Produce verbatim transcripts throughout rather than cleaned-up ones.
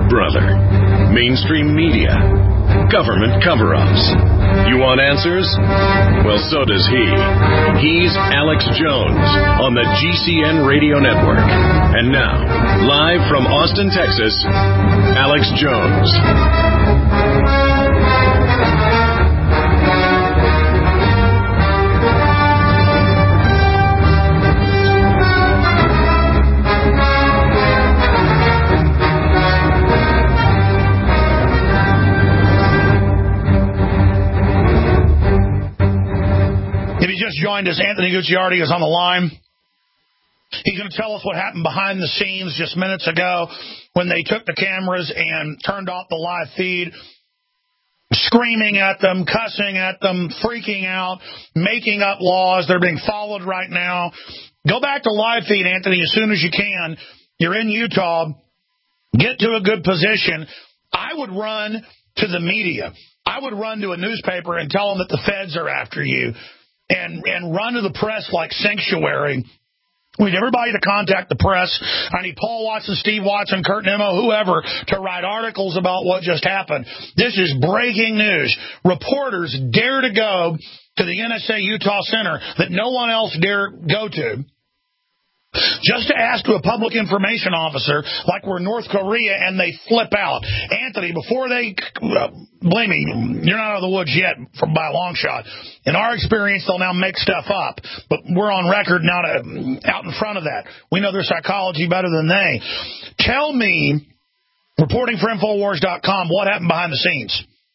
brother. Mainstream media. Government cover-ups. You want answers? Well, so does he. He's Alex Jones on the G C N Radio Network. And now, live from Austin, Texas, Alex Jones. Joined us, Anthony Gucciardi is on the line. He's going to tell us what happened behind the scenes just minutes ago when they took the cameras and turned off the live feed, screaming at them, cussing at them, freaking out, making up laws. They're being followed right now. Go back to live feed, Anthony, as soon as you can. You're in Utah. Get to a good position. I would run to the media. I would run to a newspaper and tell them that the feds are after you. And and run to the press like sanctuary. We need everybody to contact the press. I need Paul Watson, Steve Watson, Kurt Nimmo, whoever, to write articles about what just happened. This is breaking news. Reporters dare to go to the N S A Utah Center that no one else dare go to, just to ask to a public information officer like we're North Korea, and they flip out. Anthony, before they, uh, believe me, you're not out of the woods yet from, by a long shot. In our experience, they'll now make stuff up, but we're on record now to, out in front of that. We know their psychology better than they. Tell me, reporting for Infowars dot com, what happened behind the scenes.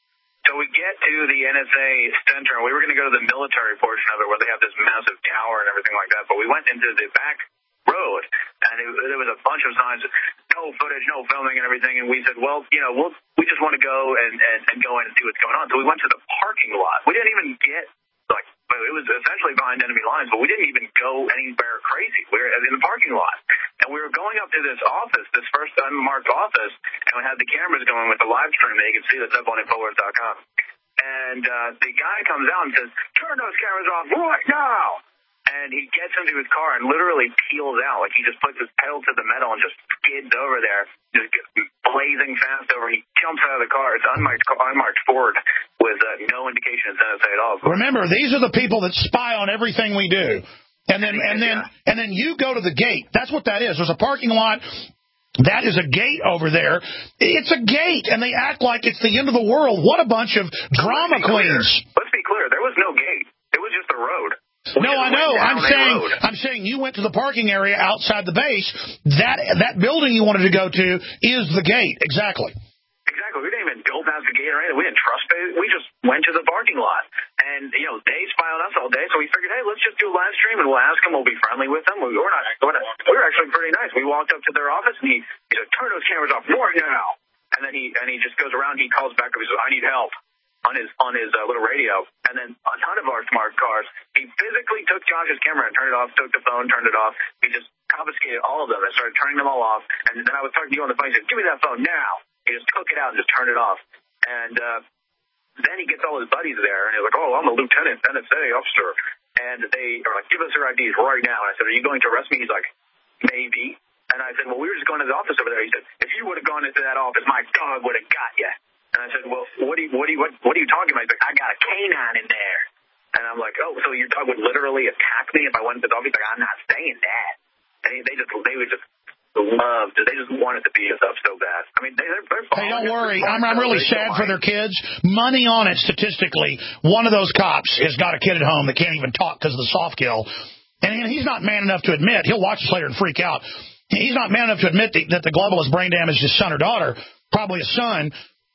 So we get to the N S A Center, and we were going to go to the military portion of it where they have this massive tower and everything like that, but we went into the back road, and it, there was a bunch of signs, no footage, no filming and everything, and we said, well, you know, we'll, we just want to go and, and, and go in and see what's going on. So we went to the parking lot. We didn't even get, like, it was essentially behind enemy lines, but we didn't even go anywhere crazy. We were in the parking lot, and we were going up to this office, this first unmarked office, and we had the cameras going with the live stream, and you can see this up on Infowars dot com. And uh, the guy comes out and says, turn those cameras off right now. And he gets into his car and literally peels out. Like, he just puts his pedal to the metal and just skids over there, just blazing fast over. He jumps out of the car. It's an unmarked, unmarked Ford with uh, no indication of N S A at all. Remember, these are the people that spy on everything we do. And then, and then, yeah. and then you go to the gate. That's what that is. There's a parking lot. That is a gate over there. It's a gate, and they act like it's the end of the world. What a bunch of drama Let's queens. Let's be clear. There was no gate. It was just a road. We no, I know. I'm saying road. I'm saying you went to the parking area outside the base. That that building you wanted to go to is the gate. Exactly. Exactly. We didn't even go past the gate or anything. We didn't trust it. We just went to the parking lot. And, you know, they spy on us all day, so we figured, hey, let's just do a live stream, and we'll ask them. We'll be friendly with them. We were, not, we're not, we were actually pretty nice. We walked up to their office, and he, he said, turn those cameras off right now. And then he and he just goes around. He calls back up. He says, I need help. on his on his uh, little radio, and then a ton of our smart cars. He physically took Josh's camera and turned it off, took the phone, turned it off. He just confiscated all of them and started turning them all off. And then I was talking to you on the phone. He said, give me that phone now. He just took it out and just turned it off. And uh, then he gets all his buddies there, and he's like, oh, I'm a lieutenant, N S A officer. And they are like, give us your I Ds right now. And I said, are you going to arrest me? He's like, maybe. And I said, well, we were just going to the office over there. He said, if you would have gone into that office, my dog would have got you. And I said, well, what, do you, what, do you, what, what are you talking about? He's like, I got a canine in there. And I'm like, oh, so your dog would literally attack me if I went into the office? He's like, I'm not saying that. And they just, they would just love, they just wanted to beat us up so bad. I mean, they, they're, they're Hey, don't worry. I'm, I'm really sad for their kids. Money on it, statistically. One of those cops has got a kid at home that can't even talk because of the soft kill. And he's not man enough to admit. He'll watch this later and freak out. He's not man enough to admit that the globalist brain damaged his son or daughter, probably a son.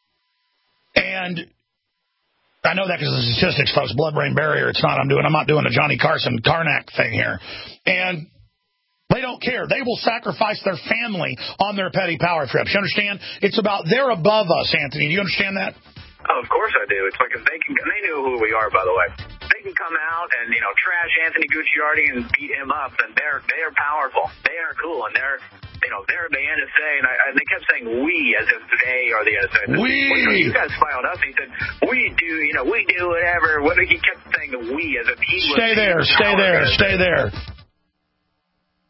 And I know that because of the statistics, folks. Blood-brain barrier. It's not. I'm doing. I'm not doing a Johnny Carson Karnak thing here. And they don't care. They will sacrifice their family on their petty power trips. You understand? It's about they're above us, Anthony. Do you understand that? Oh, of course I do. It's like if they can. They knew who we are, by the way. They can come out and, you know, trash Anthony Gucciardi and beat him up, and they're they are powerful. They are cool, and they're. You know, they're the N S A, and, I, and they kept saying we as if they are the N S A. We! Well, you, know, you guys spy on us. He said, we do, you know, we do whatever. What, he kept saying we as if he was... Stay there, stay there, stay there.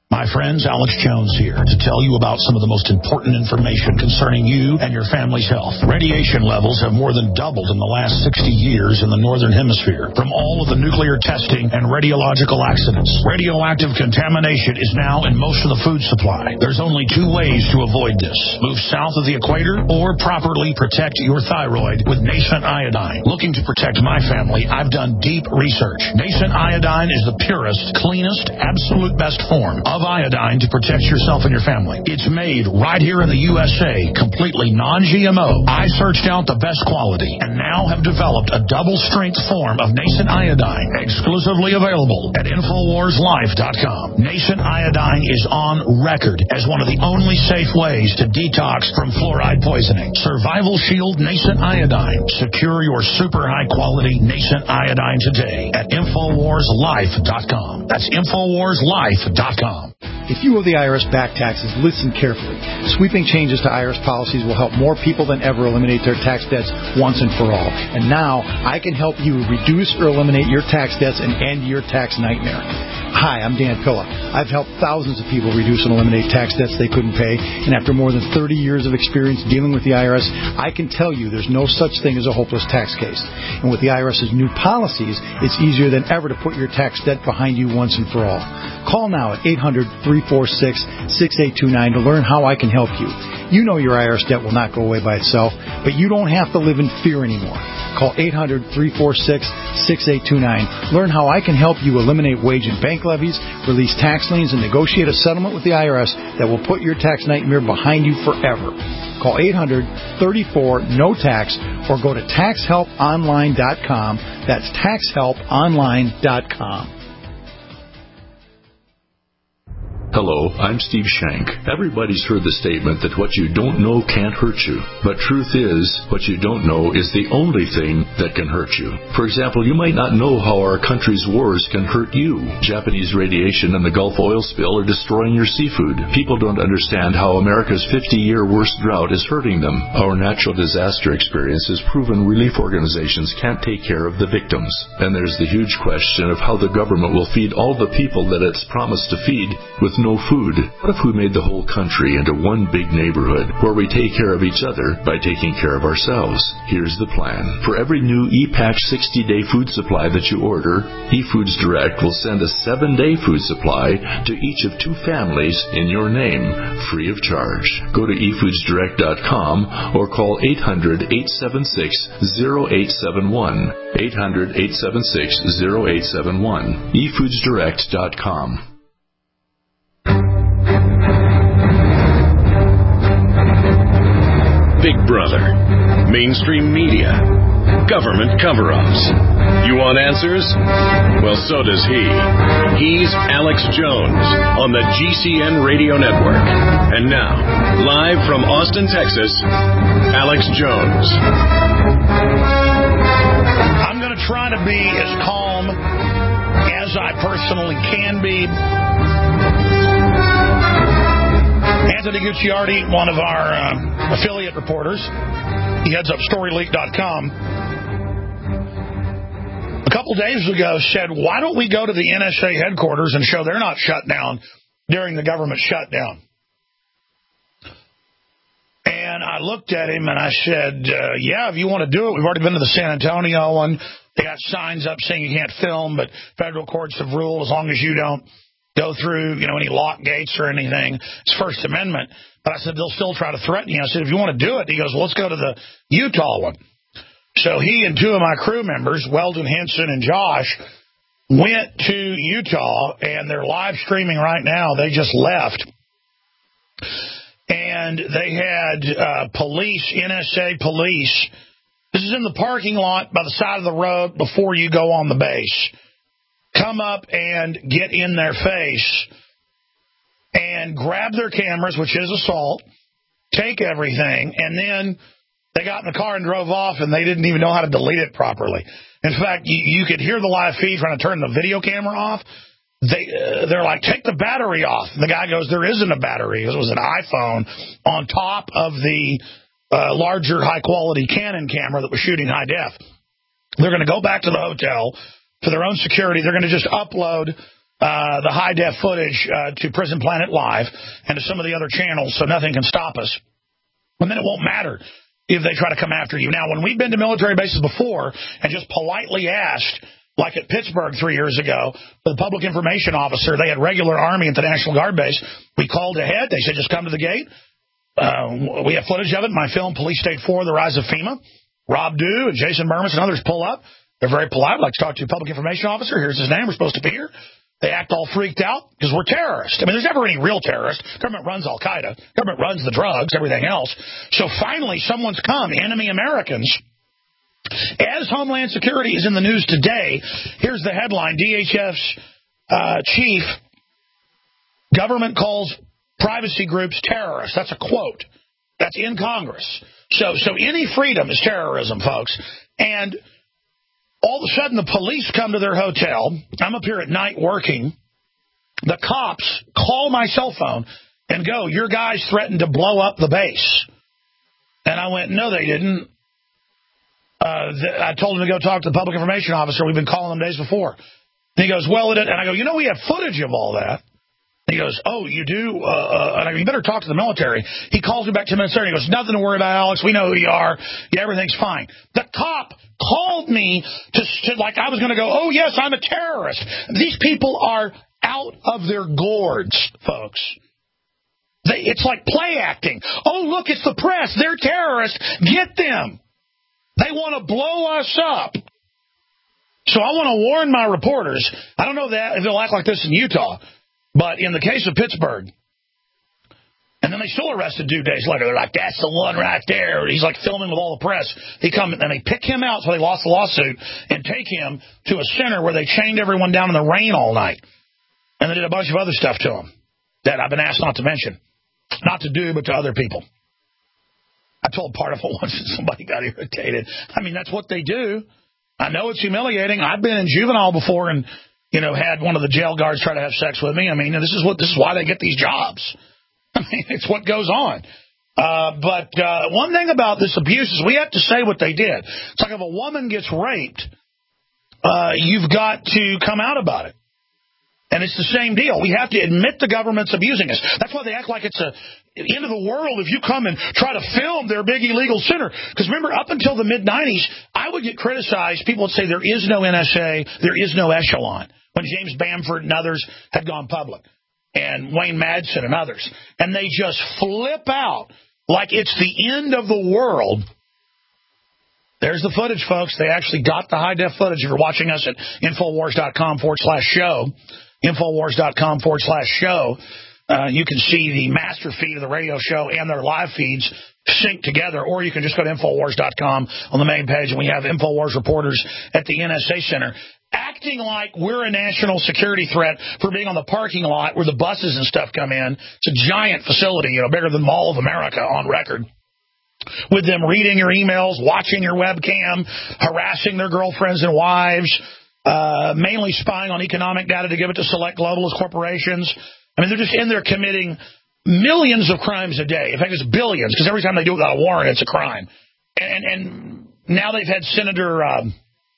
My friends, Alex Jones here to tell you about some of the most important information concerning you and your family's health. Radiation levels have more than doubled in the last sixty years in the Northern Hemisphere from all of the nuclear testing and radiological accidents. Radioactive contamination is now in most of the food supply. There's only two ways to avoid this. Move south of the equator or properly protect your thyroid with Nascent Iodine. Looking to protect my family, I've done deep research. Nascent Iodine is the purest, cleanest, absolute best form of iodine to protect yourself and your family. It's made right here in the U S A, completely non G M O. I searched out the best quality and now have developed a double-strength form of Nascent Iodine, exclusively available at Infowars Life dot com. Nascent Iodine is on record as one of the only safe ways to detox from fluoride poisoning. Survival Shield Nascent Iodine. Secure your super high-quality Nascent Iodine today at Infowars Life dot com. That's Infowars Life dot com. If you owe the I R S back taxes, listen carefully. Sweeping changes to I R S policies will help more people than ever eliminate their tax debts once and for all. And now, I can help you reduce or eliminate your tax debts and end your tax nightmare. Hi, I'm Dan Pilla. I've helped thousands of people reduce and eliminate tax debts they couldn't pay, and after more than thirty years of experience dealing with the I R S, I can tell you there's no such thing as a hopeless tax case. And with the IRS's new policies, it's easier than ever to put your tax debt behind you once and for all. Call now at eight hundred, three four six, six eight two nine to learn how I can help you. You know your I R S debt will not go away by itself, but you don't have to live in fear anymore. Call eight hundred, three four six, six eight two nine. Learn how I can help you eliminate wage and bank levies, release tax liens, and negotiate a settlement with the I R S that will put your tax nightmare behind you forever. Call eight hundred, three four, N O tax or go to tax help online dot com. That's tax help online dot com. Hello, I'm Steve Shank. Everybody's heard the statement that what you don't know can't hurt you. But truth is, what you don't know is the only thing that can hurt you. For example, you might not know how our country's wars can hurt you. Japanese radiation and the Gulf oil spill are destroying your seafood. People don't understand how America's fifty-year worst drought is hurting them. Our natural disaster experience has proven relief organizations can't take care of the victims. And there's the huge question of how the government will feed all the people that it's promised to feed with no food. What if we made the whole country into one big neighborhood where we take care of each other by taking care of ourselves? Here's the plan. For every new ePatch sixty-day food supply that you order, eFoods Direct will send a seven-day food supply to each of two families in your name, free of charge. Go to e foods direct dot com or call eight hundred, eight seven six, zero eight seven one. eight hundred, eight seven six, zero eight seven one. e foods direct dot com. Big Brother, mainstream media, government cover-ups. You want answers? Well, so does he. He's Alex Jones on the G C N Radio Network. And now, live from Austin, Texas, Alex Jones. I'm going to try to be as calm as I personally can be. Anthony Gucciardi, one of our uh, affiliate reporters, he heads up story leak dot com, a couple days ago said, why don't we go to the N S A headquarters and show they're not shut down during the government shutdown? And I looked at him and I said, uh, yeah, if you want to do it, we've already been to the San Antonio one. They got signs up saying you can't film, but federal courts have ruled as long as you don't go through, you know, any lock gates or anything. It's First Amendment. But I said, they'll still try to threaten you. I said, if you want to do it, he goes, well, let's go to the Utah one. So he and two of my crew members, Weldon Henson and Josh, went to Utah, and they're live streaming right now. They just left. And they had uh, police, N S A police. This is in the parking lot by the side of the road before you go on the base. Come up and get in their face and grab their cameras, which is assault, take everything, and then they got in the car and drove off, and they didn't even know how to delete it properly. In fact, you, you could hear the live feed trying to turn the video camera off. They, uh, they're like, take the battery off. And the guy goes, there isn't a battery. It was an iPhone on top of the uh, larger high-quality Canon camera that was shooting high def. They're going to go back to the hotel for their own security. They're going to just upload uh, the high-def footage uh, to Prison Planet Live and to some of the other channels so nothing can stop us. And then it won't matter if they try to come after you. Now, when we've been to military bases before and just politely asked, like at Pittsburgh three years ago, for the public information officer, they had regular Army at the National Guard base. We called ahead. They said, just come to the gate. Uh, we have footage of it. My film, Police State four, The Rise of FEMA. Rob Dew and Jason Burmis and others pull up. They're very polite. I'd like to talk to a public information officer. Here's his name. We're supposed to be here. They act all freaked out because we're terrorists. I mean, there's never any real terrorist. Government runs Al-Qaeda. Government runs the drugs, everything else. So finally, someone's come, enemy Americans. As Homeland Security is in the news today, here's the headline. D H S's uh, chief, government calls privacy groups terrorists. That's a quote. That's in Congress. So, so any freedom is terrorism, folks. And all of a sudden, the police come to their hotel. I'm up here at night working. The cops call my cell phone and go, your guys threatened to blow up the base. And I went, no, they didn't. Uh, th- I told him to go talk to the public information officer. We've been calling them days before. And he goes, well, it, and I go, you know, we have footage of all that. And he goes, oh, you do? Uh, uh, and I go, you better talk to the military. He calls me back ten minutes later. And he goes, nothing to worry about, Alex. We know who you are. Yeah, everything's fine. The cop called me to, to like I was going to go, oh, yes, I'm a terrorist. These people are out of their gourds, folks. They, it's like play acting. Oh, look, it's the press. They're terrorists. Get them. They want to blow us up. So I want to warn my reporters. I don't know that if they'll act like this in Utah, but in the case of Pittsburgh, and then they still arrested two days later. They're like, that's the one right there. He's like filming with all the press. He come and they pick him out, so they lost the lawsuit, and take him to a center where they chained everyone down in the rain all night. And they did a bunch of other stuff to him that I've been asked not to mention. Not to do, but to other people. I told part of it once and somebody got irritated. I mean, that's what they do. I know it's humiliating. I've been in juvenile before and, you know, had one of the jail guards try to have sex with me. I mean, this is what this is why they get these jobs. I mean, it's what goes on. Uh, but uh, one thing about this abuse is we have to say what they did. It's like if a woman gets raped, uh, you've got to come out about it. And it's the same deal. We have to admit the government's abusing us. That's why they act like it's a end of the world if you come and try to film their big illegal center. Because remember, up until the mid nineties, I would get criticized. People would say there is no N S A, there is no echelon. When James Bamford and others had gone public, and Wayne Madsen and others. And they just flip out like it's the end of the world. There's the footage, folks. They actually got the high-def footage. If you're watching us at Infowars.com forward slash show, Infowars.com forward slash show, uh, you can see the master feed of the radio show and their live feeds sync together, or you can just go to Infowars dot com on the main page, and we have Infowars reporters at the N S A Center acting like we're a national security threat for being on the parking lot where the buses and stuff come in. It's a giant facility, you know, bigger than Mall of America on record. With them reading your emails, watching your webcam, harassing their girlfriends and wives, uh, mainly spying on economic data to give it to select globalist corporations. I mean, they're just in there committing millions of crimes a day. In fact, it's billions, because every time they do it without a warrant, it's a crime. And, and now they've had Senator um,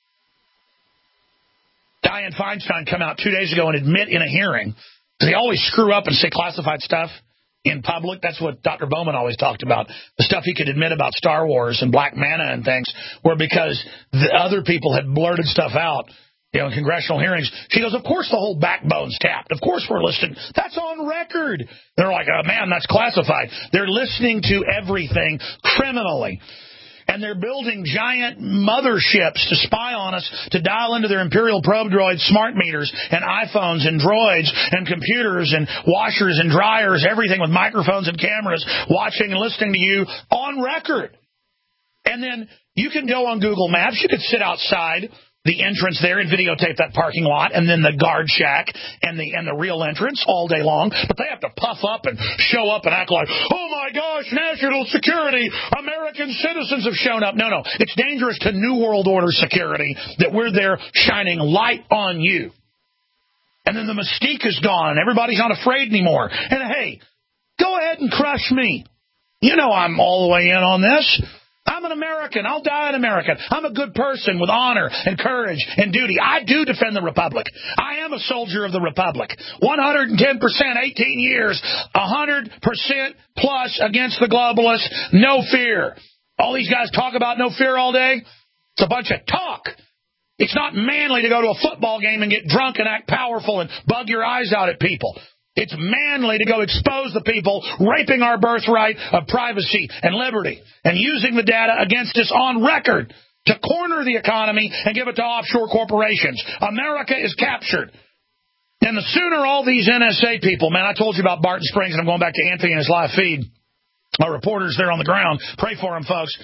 Dianne Feinstein come out two days ago and admit in a hearing, because they always screw up and say classified stuff in public. That's what Doctor Bowman always talked about. The stuff he could admit about Star Wars and Black Manna and things were because the other people had blurted stuff out, you know, in congressional hearings. She goes, of course the whole backbone's tapped. Of course we're listening. That's on record. They're like, oh, man, that's classified. They're listening to everything criminally. And they're building giant motherships to spy on us, to dial into their Imperial probe droids, smart meters, and iPhones, and droids, and computers, and washers, and dryers, everything with microphones and cameras, watching and listening to you on record. And then you can go on Google Maps. You could sit outside the entrance there and videotape that parking lot, and then the guard shack and the and the real entrance all day long. But they have to puff up and show up and act like, oh my gosh, national security, American citizens have shown up. No, no, it's dangerous to New World Order security that we're there shining light on you. And then the mystique is gone. Everybody's not afraid anymore. And hey, go ahead and crush me. You know I'm all the way in on this. I'm an American. I'll die an American. I'm a good person with honor and courage and duty. I do defend the Republic. I am a soldier of the Republic. one hundred ten percent, eighteen years, one hundred percent plus against the globalists. No fear. All these guys talk about no fear all day. It's a bunch of talk. It's not manly to go to a football game and get drunk and act powerful and bug your eyes out at people. It's manly to go expose the people raping our birthright of privacy and liberty and using the data against us on record to corner the economy and give it to offshore corporations. America is captured. And the sooner all these N S A people, man, I told you about Barton Springs, and I'm going back to Anthony and his live feed. Our reporters there on the ground. Pray for him, folks.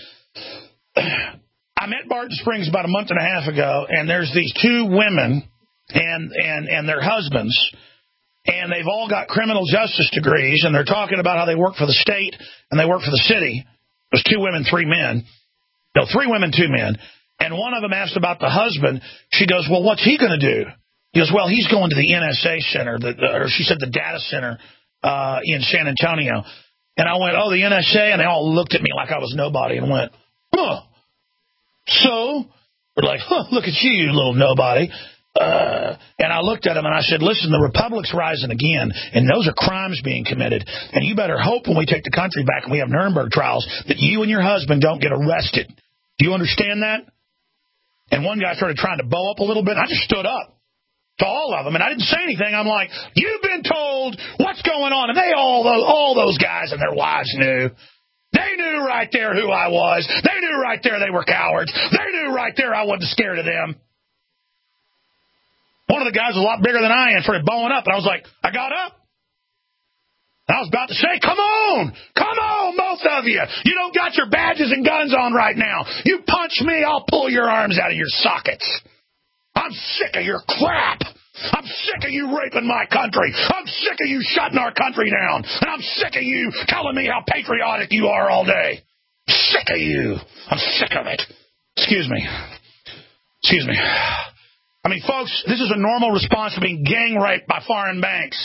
I met Barton Springs about a month and a half ago, and there's these two women and and and their husbands. And they've all got criminal justice degrees, and they're talking about how they work for the state and they work for the city. There's two women, three men. No, three women, two men. And one of them asked about the husband. She goes, well, what's he going to do? He goes, well, he's going to the N S A center, the, the, or she said the data center uh, in San Antonio. And I went, oh, the N S A? And they all looked at me like I was nobody and went, huh. So? We're like, huh, look at you, you little nobody. Uh, and I looked at him and I said, listen, the Republic's rising again, and those are crimes being committed. And you better hope when we take the country back and we have Nuremberg trials that you and your husband don't get arrested. Do you understand that? And one guy started trying to bow up a little bit. And I just stood up to all of them, and I didn't say anything. I'm like, you've been told what's going on. And they all, all those guys and their wives knew. They knew right there who I was. They knew right there they were cowards. They knew right there I wasn't scared of them. One of the guys was a lot bigger than I am, started bowing up, and I was like, I got up. And I was about to say, come on, come on, both of you. You don't got your badges and guns on right now. You punch me, I'll pull your arms out of your sockets. I'm sick of your crap. I'm sick of you raping my country. I'm sick of you shutting our country down. And I'm sick of you telling me how patriotic you are all day. I'm sick of you. I'm sick of it. Excuse me. Excuse me. I mean, folks, this is a normal response to being gang raped by foreign banks.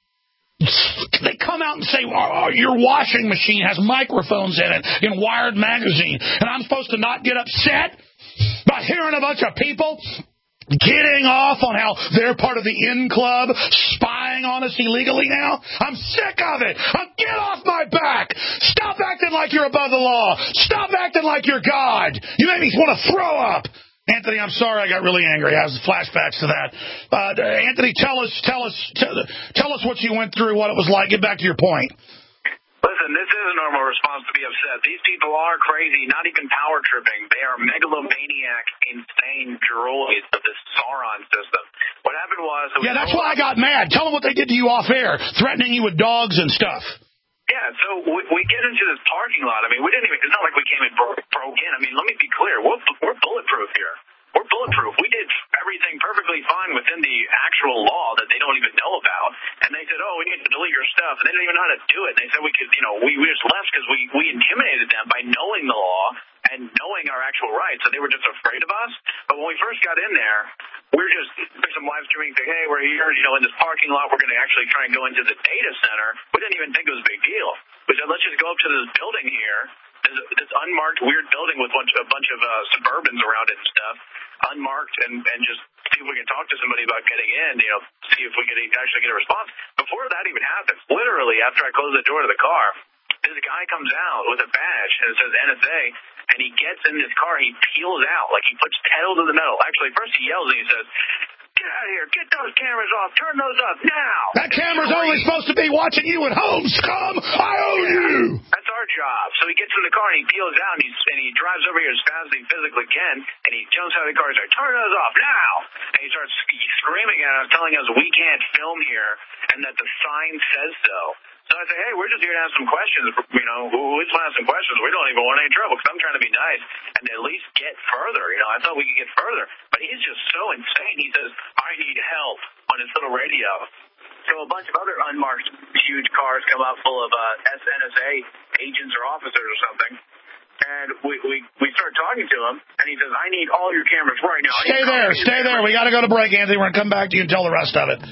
They come out and say, oh, your washing machine has microphones in it in Wired magazine, and I'm supposed to not get upset by hearing a bunch of people getting off on how they're part of the in club, spying on us illegally now? I'm sick of it. I'm, get off my back. Stop acting like you're above the law. Stop acting like you're God. You make me want to throw up. Anthony, I'm sorry I got really angry. I have flashbacks to that. Uh, Anthony, tell us, tell us, tell, tell us what you went through, what it was like. Get back to your point. Listen, this is a normal response to be upset. These people are crazy, not even power tripping. They are megalomaniac, insane droids of this Sauron system. What happened was... Yeah, that's why I got mad. Tell them what they did to you off air, threatening you with dogs and stuff. Yeah, so we, we get into this parking lot. I mean, we didn't even, it's not like we came and broke, broke in. I mean, let me be clear. We're, we're bulletproof here. We're bulletproof. We did everything perfectly fine within the actual law that they don't even know about. And they said, oh, we need to delete your stuff. And they didn't even know how to do it. And they said we could, you know, we, we just left because we, we intimidated them by knowing the law and knowing our actual rights. So they were just afraid of us. But when we first got in there, we were just doing some live streaming, saying, hey, we're here, you know, in this parking lot. We're going to actually try and go into the data center. We didn't even think it was a big deal. We said, let's just go up to this building here, this, this unmarked weird building with a bunch, a bunch of uh, Suburbans around it and stuff, unmarked, and, and just see if we can talk to somebody about getting in, you know, see if we could actually get a response. Before that even happens, literally after I close the door to the car, this guy comes out with a badge and it says N S A, and he gets in this car, he peels out, like he puts pedal to the metal. Actually, first he yells and he says, get out of here, get those cameras off, turn those up now. That camera's only supposed to be watching you at home, scum. I owe you. That's our job. So he gets in the car and he peels out and, he's, and he drives over here as fast as he physically can, and he jumps out of the car and says, turn those off now. And he starts screaming at us, telling us we can't film here and that the sign says so. So I say, hey, we're just here to ask some questions. You know, who is going to ask some questions? We don't even want any trouble because I'm trying to be nice and at least get further. You know, I thought we could get further. But he's just so insane. He says, I need help on his little radio. So a bunch of other unmarked huge cars come up full of uh, N S A agents or officers or something. And we, we, we start talking to him, and he says, I need all your cameras right now. Stay there. Stay there. We got to go to break, Anthony. We're going to come back to you and tell the rest of it.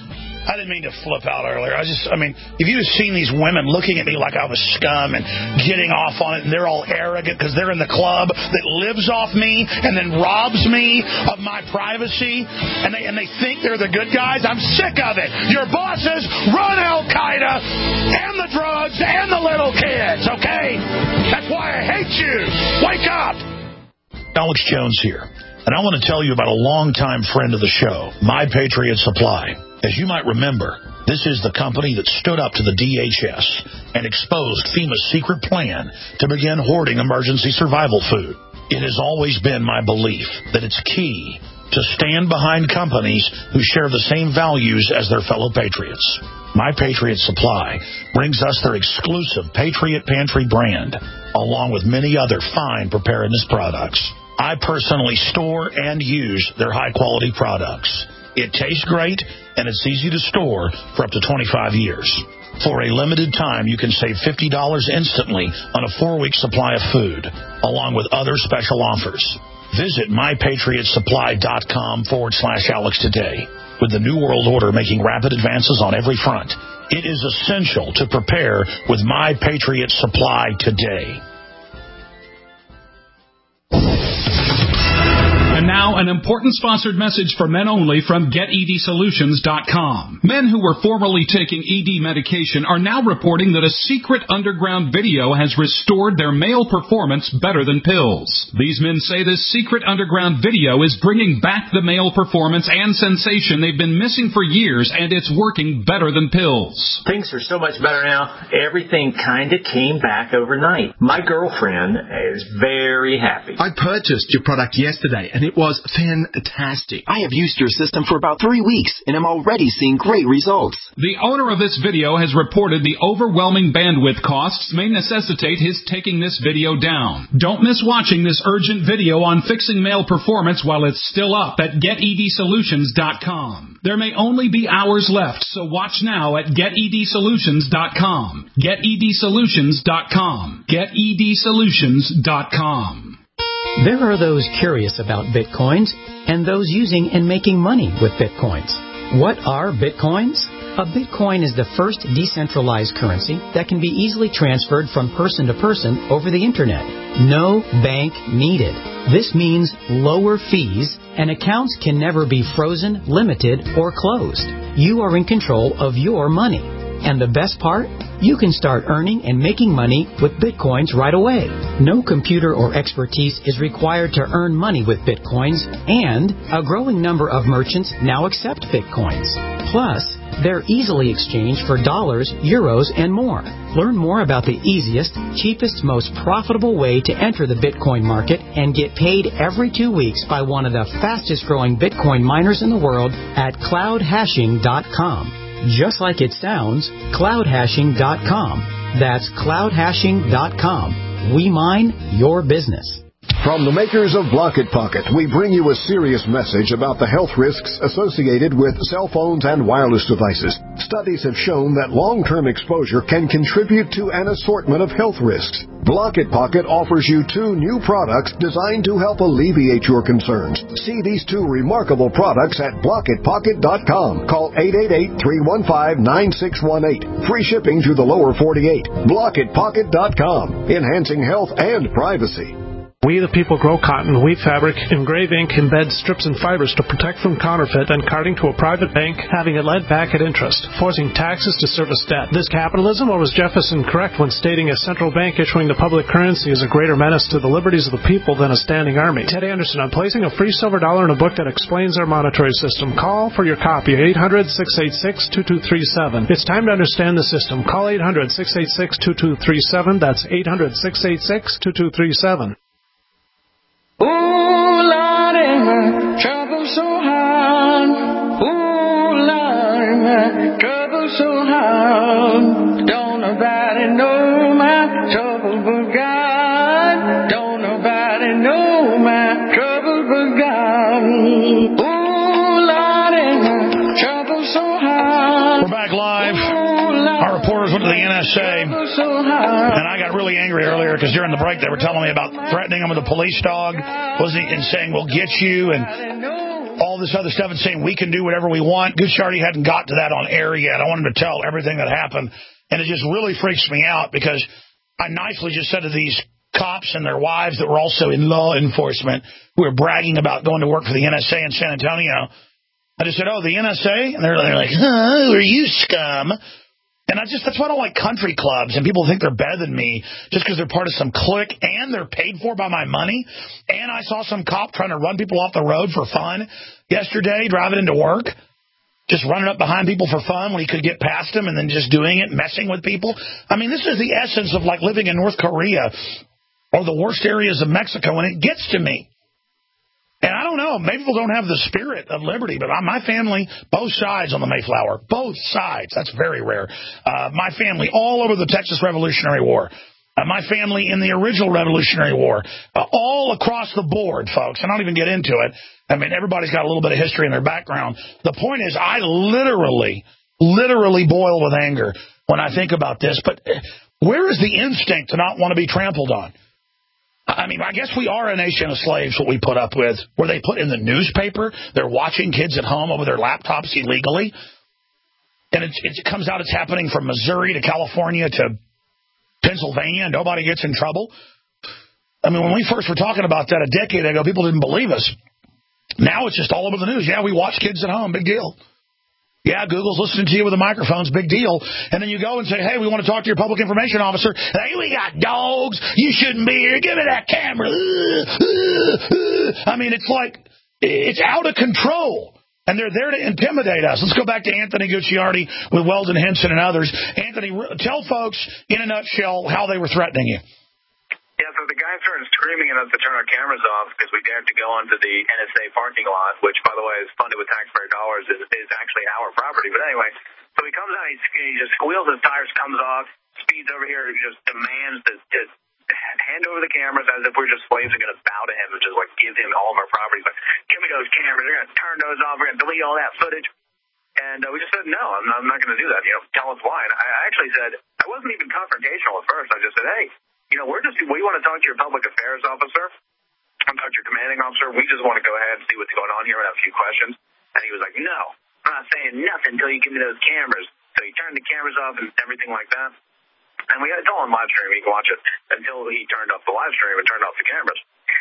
I didn't mean to flip out earlier. I just, I mean, if you had seen these women looking at me like I was scum and getting off on it, and they're all arrogant because they're in the club that lives off me and then robs me of my privacy, and they and they think they're the good guys. I'm sick of it. Your bosses run Al-Qaeda and the drugs and the little kids, okay? That's why I hate you. Wake up. Alex Jones here, and I want to tell you about a longtime friend of the show, My Patriot Supply. As you might remember, this is the company that stood up to the D H S and exposed FEMA's secret plan to begin hoarding emergency survival food. It has always been my belief that it's key to stand behind companies who share the same values as their fellow patriots. My Patriot Supply brings us their exclusive Patriot Pantry brand, along with many other fine preparedness products. I personally store and use their high-quality products. It tastes great, and it's easy to store for up to twenty-five years. For a limited time, you can save fifty dollars instantly on a four-week supply of food, along with other special offers. Visit mypatriotsupply.com forward slash Alex today. With the New World Order making rapid advances on every front, it is essential to prepare with My Patriot Supply today. And now, an important sponsored message for men only from Get E D Solutions dot com. Men who were formerly taking E D medication are now reporting that a secret underground video has restored their male performance better than pills. These men say this secret underground video is bringing back the male performance and sensation they've been missing for years, and it's working better than pills. Things are so much better now. Everything kind of came back overnight. My girlfriend is very happy. I purchased your product yesterday, and it was fantastic. I have used your system for about three weeks, and I'm already seeing great results. The owner of this video has reported the overwhelming bandwidth costs may necessitate his taking this video down. Don't miss watching this urgent video on fixing male performance while it's still up at Get E D Solutions dot com. There may only be hours left, so watch now at Get E D Solutions dot com. Get E D Solutions dot com. Get E D Solutions dot com. There are those curious about Bitcoins and those using and making money with Bitcoins. What are Bitcoins? A Bitcoin is the first decentralized currency that can be easily transferred from person to person over the Internet. No bank needed. This means lower fees, and accounts can never be frozen, limited, or closed. You are in control of your money. And the best part? You can start earning and making money with Bitcoins right away. No computer or expertise is required to earn money with Bitcoins, and a growing number of merchants now accept Bitcoins. Plus, they're easily exchanged for dollars, euros, and more. Learn more about the easiest, cheapest, most profitable way to enter the Bitcoin market and get paid every two weeks by one of the fastest growing Bitcoin miners in the world at cloud hashing dot com. Just like it sounds, cloud hashing dot com. That's cloud hashing dot com. We mine your business. From the makers of Blocket Pocket, we bring you a serious message about the health risks associated with cell phones and wireless devices. Studies have shown that long-term exposure can contribute to an assortment of health risks. Blocket Pocket offers you two new products designed to help alleviate your concerns. See these two remarkable products at blocket pocket dot com. Call eight eight eight, three one five, nine six one eight. Free shipping to the lower forty-eight. blocket pocket dot com. Enhancing health and privacy. We the people grow cotton, weave fabric, engrave ink, embed strips and fibers to protect from counterfeit and carting to a private bank, having it lent back at interest, forcing taxes to service debt. This capitalism, or was Jefferson correct when stating a central bank issuing the public currency is a greater menace to the liberties of the people than a standing army? Ted Anderson, I'm placing a free silver dollar in a book that explains our monetary system. Call for your copy, eight hundred, six eight six, two two three seven. It's time to understand the system. Call eight hundred, six eight six, two two three seven. That's eight hundred, six eight six, two two three seven. Ooh, Lordy, my trouble so hard. Ooh, Lordy, my trouble so hard. Don't nobody know my trouble but God. Don't nobody know my trouble but God. Ooh, Lordy, my trouble so hard. We're back live. Our reporters went to the N S A, and I got really angry earlier because during the break they were telling me about threatening them with a police dog, wasn't he, and saying we'll get you, and all this other stuff and saying we can do whatever we want. Gucciardi hadn't got to that on air yet. I wanted to tell everything that happened, and it just really freaks me out because I nicely just said to these cops and their wives that were also in law enforcement who were bragging about going to work for the N S A in San Antonio, I just said, oh, the N S A? And they're, they're like, huh, who are you, scum? And I just, that's why I don't like country clubs, and people think they're better than me just because they're part of some clique and they're paid for by my money. And I saw some cop trying to run people off the road for fun yesterday, driving into work, just running up behind people for fun when he could get past them and then just doing it, messing with people. I mean, this is the essence of like living in North Korea or the worst areas of Mexico, and it gets to me. And I don't know, maybe people don't have the spirit of liberty, but my family, both sides on the Mayflower, both sides, that's very rare. Uh, my family all over the Texas Revolutionary War, uh, my family in the original Revolutionary War, uh, all across the board, folks. And I don't even get into it. I mean, everybody's got a little bit of history in their background. The point is, I literally, literally boil with anger when I think about this. But where is the instinct to not want to be trampled on? I mean, I guess we are a nation of slaves, what we put up with, where they put in the newspaper, they're watching kids at home over their laptops illegally, and it, it comes out it's happening from Missouri to California to Pennsylvania, and nobody gets in trouble. I mean, when we first were talking about that a decade ago, people didn't believe us. Now it's just all over the news. Yeah, we watch kids at home, big deal. Yeah, Google's listening to you with the microphones, big deal. And then you go and say, hey, we want to talk to your public information officer. Hey, we got dogs. You shouldn't be here. Give me that camera. Uh, uh, uh. I mean, it's like, it's out of control. And they're there to intimidate us. Let's go back to Anthony Gucciardi with Weldon Henson and others. Anthony, tell folks in a nutshell how they were threatening you. Yeah, so the guy started screaming at us to turn our cameras off because we dared to go onto the N S A parking lot, which, by the way, is funded with taxpayer dollars, is, is actually our property. But anyway, so he comes out, he, he just squeals his tires, comes off, speeds over here, and just demands to, to hand over the cameras as if we're just slaves and going to bow to him and just, like, give him all of our property. But give me those cameras. They're going to turn those off. We're going to delete all that footage. And uh, we just said, no, I'm, I'm not going to do that. You know, tell us why. And I actually said, I wasn't even confrontational at first. I just said, hey, you know, we're just, we want to talk to your public affairs officer. I'm talking to your commanding officer. We just want to go ahead and see what's going on here and have a few questions. And he was like, no, I'm not saying nothing until you give me those cameras. So he turned the cameras off and everything like that. And we had it all on live stream. You can watch it until he turned off the live stream and turned off the cameras.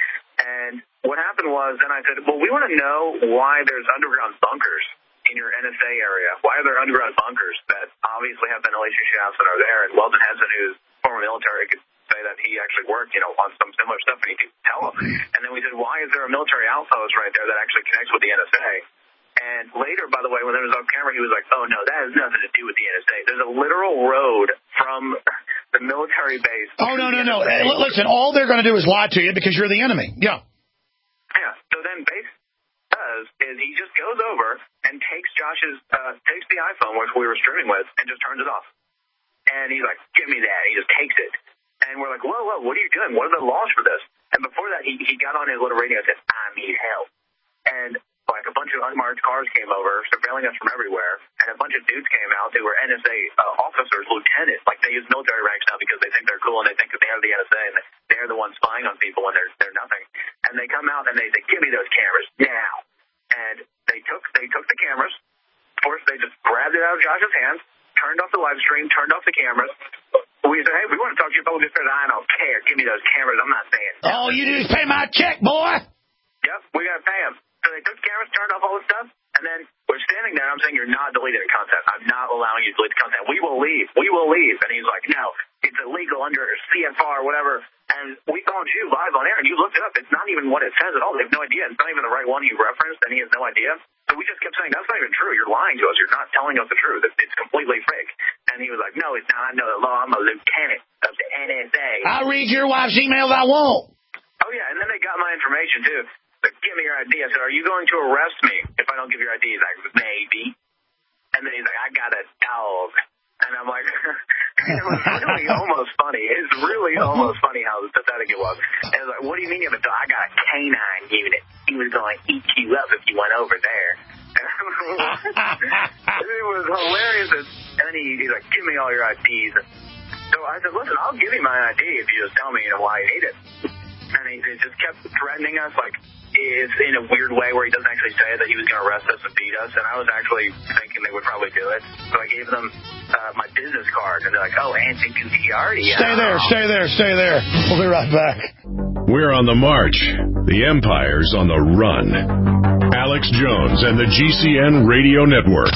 And what happened was, then I said, well, we want to know why there's underground bunkers in your N S A area. Why are there underground bunkers that obviously have ventilation shafts that are there? And Weldon Henson, who's former military, could say that he actually worked, you know, on some similar stuff, and he could tell him. And then we said, why is there a military outpost right there that actually connects with the N S A? And later, by the way, when there was off camera, he was like, oh, no, that has nothing to do with the N S A. There's a literal road from the military base. Oh, no, no, no. Hey, listen, all they're going to do is lie to you because you're the enemy. Yeah. Yeah. So then base does is he just goes over and takes Josh's, uh, takes the iPhone, which we were streaming with, and just turns it off. And he's like, give me that. He just takes it. And we're like, whoa, whoa, what are you doing? What are the laws for this? And before that, he, he got on his little radio and said, I need help. And like a bunch of unmarked cars came over, surveilling us from everywhere, and a bunch of dudes came out who were N S A uh, officers, lieutenants. Like, they use military ranks now because they think they're cool and they think that they are the N S A and they're the ones spying on people when they're they're nothing. And they come out and they say, give me those cameras now. And they took they took the cameras. Of course, they just grabbed it out of Josh's hands, turned off the live stream, turned off the cameras. We said, hey, we want to talk to your public affairs. I don't care. Give me those cameras. I'm not saying nothing. All you do is pay my check, boy. Yep, we got to pay them. So they took the cameras, turned off all the stuff, and then we're standing there. I'm saying, you're not deleting the content. I'm not allowing you to delete the content. We will leave. We will leave. And he's like, no, it's illegal under C F R or whatever. And we called you live on air, and you looked it up. It's not even what it says at all. They have no idea. It's not even the right one you referenced, and he has no idea. So we just kept saying, that's not even true. You're lying to us. You're not telling us the truth. It's completely fake. And he was like, no, it's not. I know the law. I'm a lieutenant of the N S A. I'll read your wife's emails. I won't. Oh, yeah, and then they got my information, too. Like, give me your I D. I said, are you going to arrest me if I don't give your I D? He's like, maybe. And then he's like, I got a dog. And I'm like, it was really almost funny. It's really almost funny how pathetic it was. And I was like, what do you mean you have a dog? I got a canine unit. He was going to eat you up if you went over there. And it was hilarious. And then he, he's like, give me all your I Ds. So I said, listen, I'll give you my I D if you just tell me, you know, why you need it. and he, he just kept threatening us, like, it's in a weird way where he doesn't actually say that he was going to arrest us and beat us, and I was actually thinking they would probably do it. So I gave them uh, my business card, and they're like, oh, Anthony Gucciardi. Stay there, stay there, stay there. We'll be right back. We're on the march. The Empire's on the run. Alex Jones and the G C N Radio Network.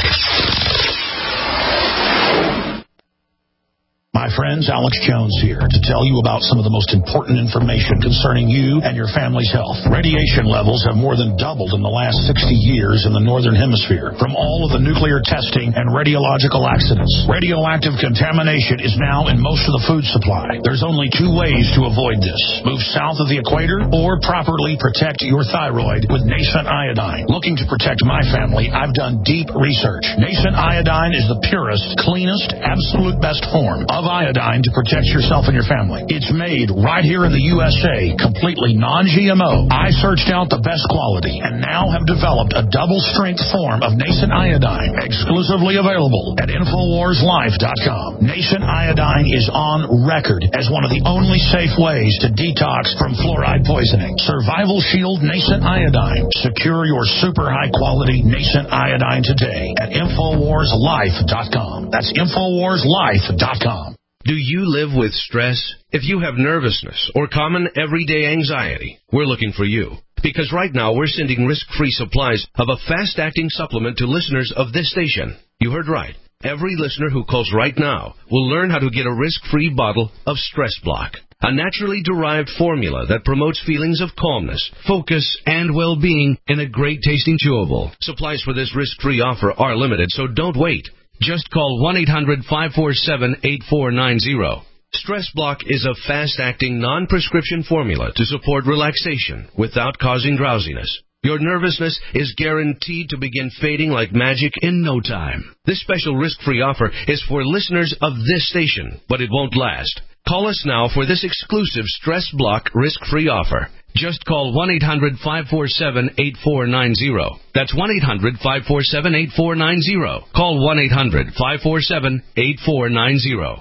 My friends, Alex Jones here to tell you about some of the most important information concerning you and your family's health. Radiation levels have more than doubled in the last sixty years in the Northern Hemisphere from all of the nuclear testing and radiological accidents. Radioactive contamination is now in most of the food supply. There's only two ways to avoid this. Move south of the equator or properly protect your thyroid with Nascent Iodine. Looking to protect my family, I've done deep research. Nascent Iodine is the purest, cleanest, absolute best form of iodine to protect yourself and your family. It's made right here in the U S A, completely non G M O. I searched out the best quality and now have developed a double-strength form of Nascent Iodine, exclusively available at Infowars Life dot com. Nascent Iodine is on record as one of the only safe ways to detox from fluoride poisoning. Survival Shield Nascent Iodine. Secure your super high-quality Nascent Iodine today at Infowars Life dot com. That's Infowars Life dot com. Do you live with stress? If you have nervousness or common everyday anxiety, we're looking for you. Because right now we're sending risk-free supplies of a fast-acting supplement to listeners of this station. You heard right. Every listener who calls right now will learn how to get a risk-free bottle of Stress Block, a naturally derived formula that promotes feelings of calmness, focus, and well-being in a great-tasting chewable. Supplies for this risk-free offer are limited, so don't wait. Just call one eight hundred five four seven eight four nine zero. Stress Block is a fast-acting, non-prescription formula to support relaxation without causing drowsiness. Your nervousness is guaranteed to begin fading like magic in no time. This special risk-free offer is for listeners of this station, but it won't last. Call us now for this exclusive Stress Block risk-free offer. Just call one eight hundred five four seven eight four nine zero. That's one eight hundred five four seven eight four nine zero. Call one eight hundred five four seven eight four nine zero.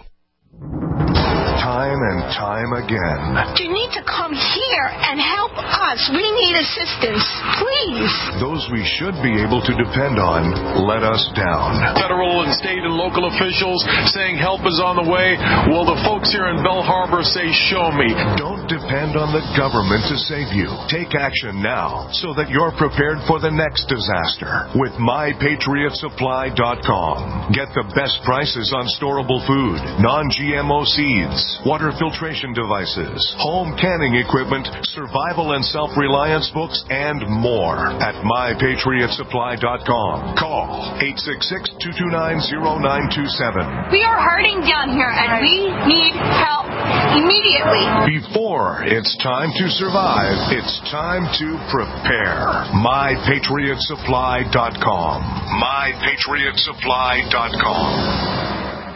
Time and time again. You need to come here and help us. We need assistance, please. Those we should be able to depend on let us down. Federal and state and local officials saying help is on the way. Well, the folks here in Bell Harbor say, show me. Don't depend on the government to save you. Take action now so that you're prepared for the next disaster with my patriot supply dot com. Get the best prices on storable food, non-G M O seeds, water filtration devices, home canning equipment, survival and self-reliance books, and more at my patriot supply dot com. Call eight six six, two two nine, zero nine two seven. We are hurting down here, and we need help immediately. Before it's time to survive, it's time to prepare. my patriot supply dot com. my patriot supply dot com.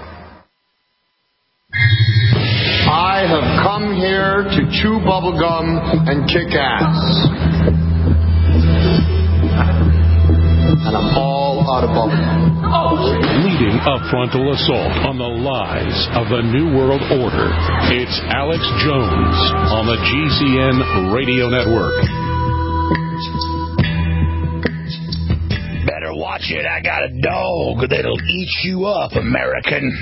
I have come here to chew bubblegum and kick ass. And I'm all out of bubblegum. Leading a frontal assault on the lies of the New World Order, it's Alex Jones on the G C N Radio Network. Better watch it. I got a dog that'll eat you up, American.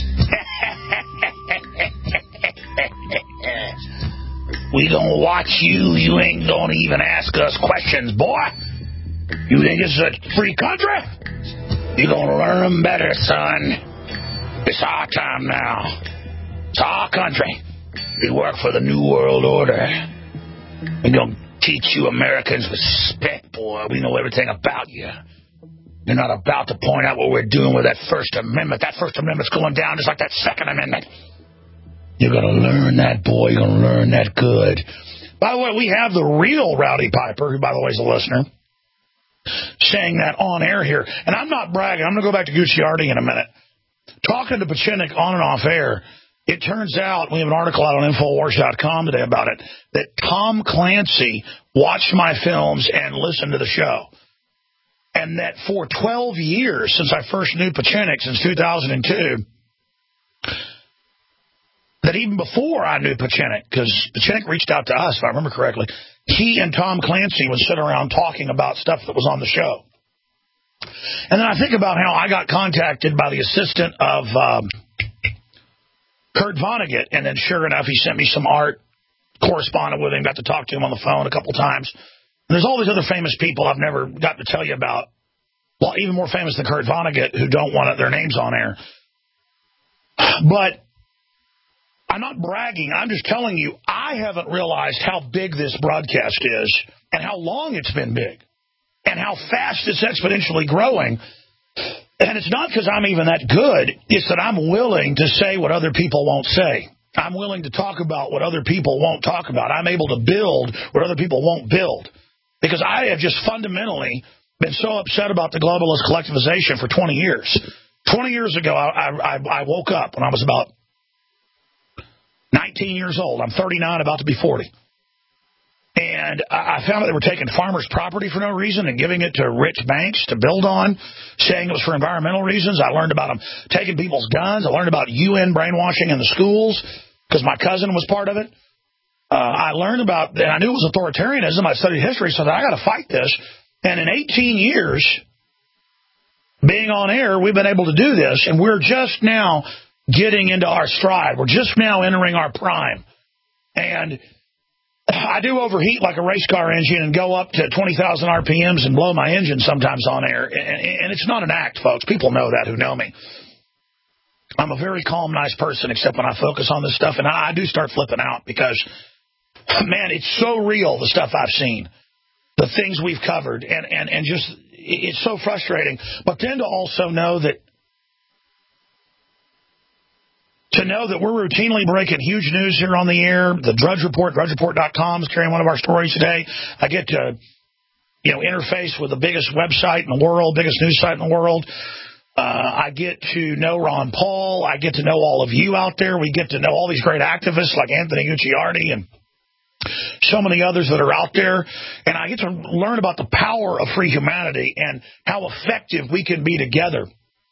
We gonna watch you. You ain't gonna even ask us questions, boy. You think this is a free country? You gonna learn them better, son. It's our time now. It's our country. We work for the New World Order. We gonna teach you Americans respect, boy. We know everything about you. You're not about to point out what we're doing with that First Amendment. That First Amendment's going down just like that Second Amendment. You're going to learn that, boy. You're going to learn that good. By the way, we have the real Rowdy Piper, who, by the way, is a listener, saying that on air here. And I'm not bragging. I'm going to go back to Gucciardi in a minute. Talking to Pachinik on and off air, it turns out, we have an article out on Infowars dot com today about it, that Tom Clancy watched my films and listened to the show. And that for twelve years, since I first knew Pachinik, since two thousand two, that that even before I knew Pachinik, because Pachinik reached out to us, if I remember correctly, he and Tom Clancy would sit around talking about stuff that was on the show. And then I think about how I got contacted by the assistant of um, Kurt Vonnegut, and then sure enough, he sent me some art, corresponded with him, got to talk to him on the phone a couple times. And there's all these other famous people I've never got to tell you about, well, even more famous than Kurt Vonnegut, who don't want their names on air. But I'm not bragging. I'm just telling you, I haven't realized how big this broadcast is and how long it's been big and how fast it's exponentially growing. And it's not because I'm even that good. It's that I'm willing to say what other people won't say. I'm willing to talk about what other people won't talk about. I'm able to build what other people won't build. Because I have just fundamentally been so upset about the globalist collectivization for twenty years. twenty years ago, I, I, I woke up when I was about nineteen years old. I'm thirty-nine, about to be forty. And I found that they were taking farmers' property for no reason and giving it to rich banks to build on, saying it was for environmental reasons. I learned about them taking people's guns. I learned about U N brainwashing in the schools because my cousin was part of it. Uh, I learned about, and I knew it was authoritarianism. I studied history, so I got to fight this. And in eighteen years being on air, we've been able to do this, and we're just now getting into our stride. We're just now entering our prime. And I do overheat like a race car engine and go up to twenty thousand R P Ms and blow my engine sometimes on air. And, and it's not an act, folks. People know that who know me. I'm a very calm, nice person, except when I focus on this stuff. And I, I do start flipping out because, man, it's so real, the stuff I've seen, the things we've covered. And, and, and just, it's so frustrating. But then to also know that To know that we're routinely breaking huge news here on the air. The Drudge Report, drudge report dot com is carrying one of our stories today. I get to, you know, interface with the biggest website in the world, biggest news site in the world. Uh, I get to know Ron Paul. I get to know all of you out there. We get to know all these great activists like Anthony Gucciardi and so many others that are out there. And I get to learn about the power of free humanity and how effective we can be together.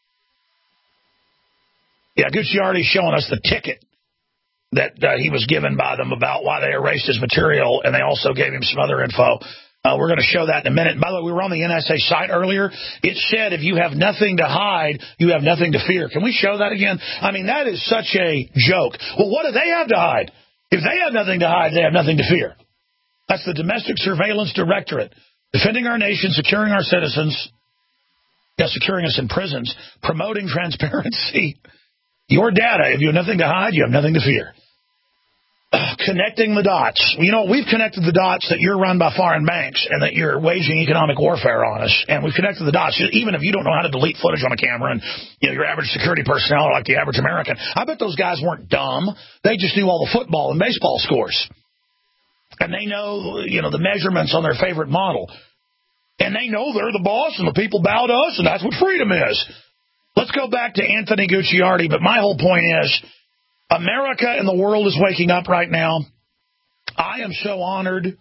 Yeah, Gucciardi's showing us the ticket that uh, he was given by them about why they erased his material, and they also gave him some other info. Uh, we're going to show that in a minute. And by the way, we were on the N S A site earlier. It said if you have nothing to hide, you have nothing to fear. Can we show that again? I mean, that is such a joke. Well, what do they have to hide? If they have nothing to hide, they have nothing to fear. That's the Domestic Surveillance Directorate, defending our nation, securing our citizens, yeah, securing us in prisons, promoting transparency. Your data, if you have nothing to hide, you have nothing to fear. Uh, connecting the dots. You know, we've connected the dots that you're run by foreign banks and that you're waging economic warfare on us. And we've connected the dots. Even if you don't know how to delete footage on a camera and, you know, your average security personnel are like the average American, I bet those guys weren't dumb. They just knew all the football and baseball scores. And they know, you know, the measurements on their favorite model. And they know they're the boss and the people bow to us, and that's what freedom is. Let's go back to Anthony Gucciardi, but my whole point is America and the world is waking up right now. I am so honored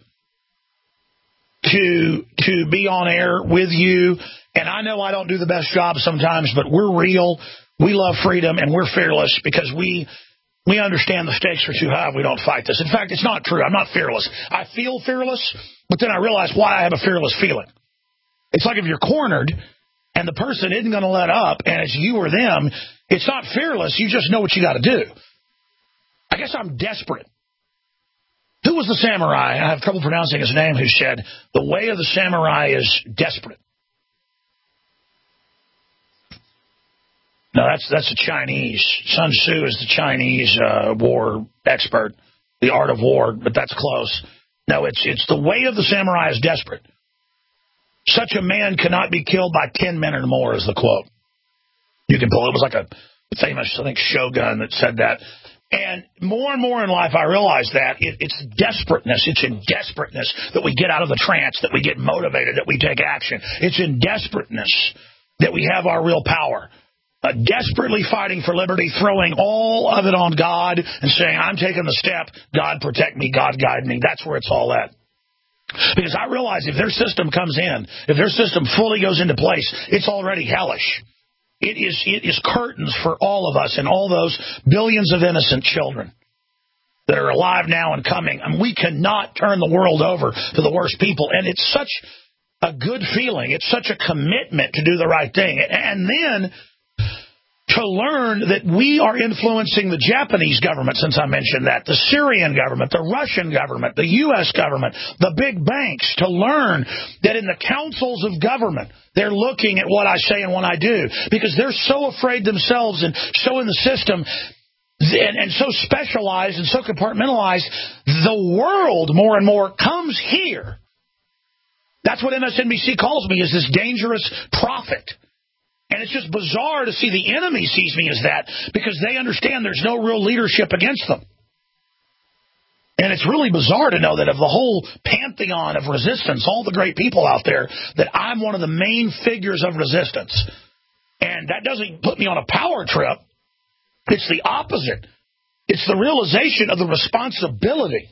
to to be on air with you, and I know I don't do the best job sometimes, but we're real. We love freedom, and we're fearless because we we understand the stakes are too high. We don't fight this. In fact, it's not true. I'm not fearless. I feel fearless, but then I realize why I have a fearless feeling. It's like if you're cornered and the person isn't going to let up, and it's you or them, it's not fearless. You just know what you got to do. I guess I'm desperate. Who was the samurai? I have trouble pronouncing his name, who said, the way of the samurai is desperate. No, that's that's the Chinese. Sun Tzu is the Chinese uh, war expert, the art of war, but that's close. No, it's it's the way of the samurai is desperate. Such a man cannot be killed by ten men or more, is the quote. You can pull it. It was like a famous, I think, Shogun that said that. And more and more in life, I realize that it, it's desperateness. It's in desperateness that we get out of the trance, that we get motivated, that we take action. It's in desperateness that we have our real power. Uh, desperately fighting for liberty, throwing all of it on God and saying, I'm taking the step, God protect me, God guide me. That's where it's all at. Because I realize if their system comes in, if their system fully goes into place, it's already hellish. It is it is curtains for all of us and all those billions of innocent children. that are alive now and coming. And we cannot turn the world over to the worst people. And it's such a good feeling. It's such a commitment to do the right thing. And then to learn that we are influencing the Japanese government, since I mentioned that, the Syrian government, the Russian government, the U S government, the big banks, to learn that in the councils of government, they're looking at what I say and what I do, because they're so afraid themselves and so in the system and, and so specialized and so compartmentalized, the world more and more comes here. That's what M S N B C calls me, is this dangerous prophet. And it's just bizarre to see the enemy sees me as that, because they understand there's no real leadership against them. And it's really bizarre to know that of the whole pantheon of resistance, all the great people out there, that I'm one of the main figures of resistance. And that doesn't put me on a power trip. It's the opposite. It's the realization of the responsibility.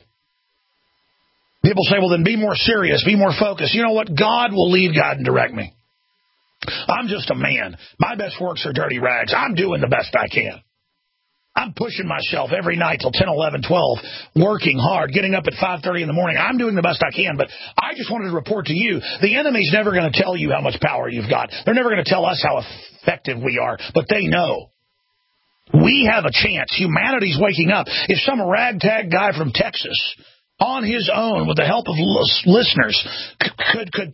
People say, well, then be more serious, be more focused. You know what? God will lead, guide, and direct me. I'm just a man. My best works are dirty rags. I'm doing the best I can. I'm pushing myself every night till ten, eleven, twelve, working hard, getting up at five thirty in the morning. I'm doing the best I can, but I just wanted to report to you, the enemy's never going to tell you how much power you've got. They're never going to tell us how effective we are, but they know. We have a chance. Humanity's waking up. If some ragtag guy from Texas, on his own, with the help of listeners, could could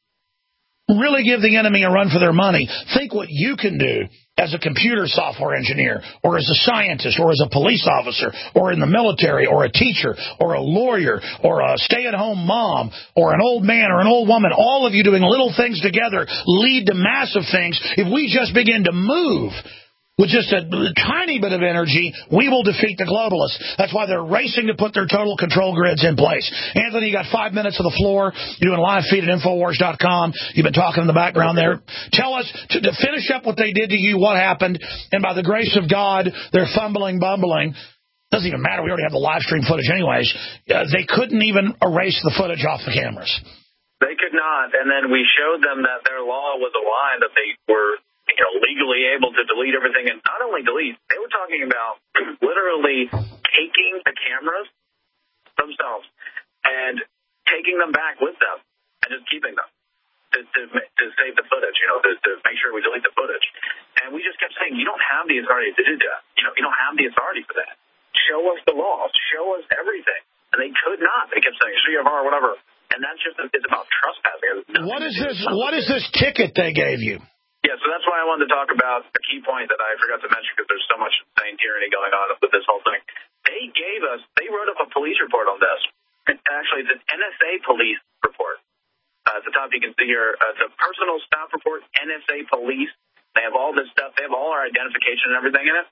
really give the enemy a run for their money, think what you can do as a computer software engineer, or as a scientist, or as a police officer, or in the military, or a teacher, or a lawyer, or a stay-at-home mom, or an old man, or an old woman. All of you doing little things together lead to massive things. If we just begin to move with just a tiny bit of energy, we will defeat the globalists. That's why they're racing to put their total control grids in place. Anthony, you got five minutes of the floor. You're doing a live feed at Infowars dot com. You've been talking in the background there. Tell us, to, to finish up what they did to you, what happened, and by the grace of God, they're fumbling, bumbling. Doesn't even matter. We already have the live stream footage anyways. Uh, they couldn't even erase the footage off the cameras. They could not. And then we showed them that their law was a lie, that they were you know, legally able to delete everything. And not only delete, they were talking about literally taking the cameras themselves and taking them back with them and just keeping them to, to, to save the footage, you know, to, to make sure we delete the footage. And we just kept saying, you don't have the authority to do that. You know, you don't have the authority for that. Show us the law. Show us everything. And they could not. They kept saying, C F R, whatever. And that's just, it's about trespassing. What is this, what is this ticket they gave you? Yeah, so that's why I wanted to talk about a key point that I forgot to mention, because there's so much insane tyranny going on with this whole thing. They gave us, they wrote up a police report on this. Actually, it's an N S A police report. Uh, at the top you can see here, uh, it's a personal staff report, N S A police. They have all this stuff. They have all our identification and everything in it.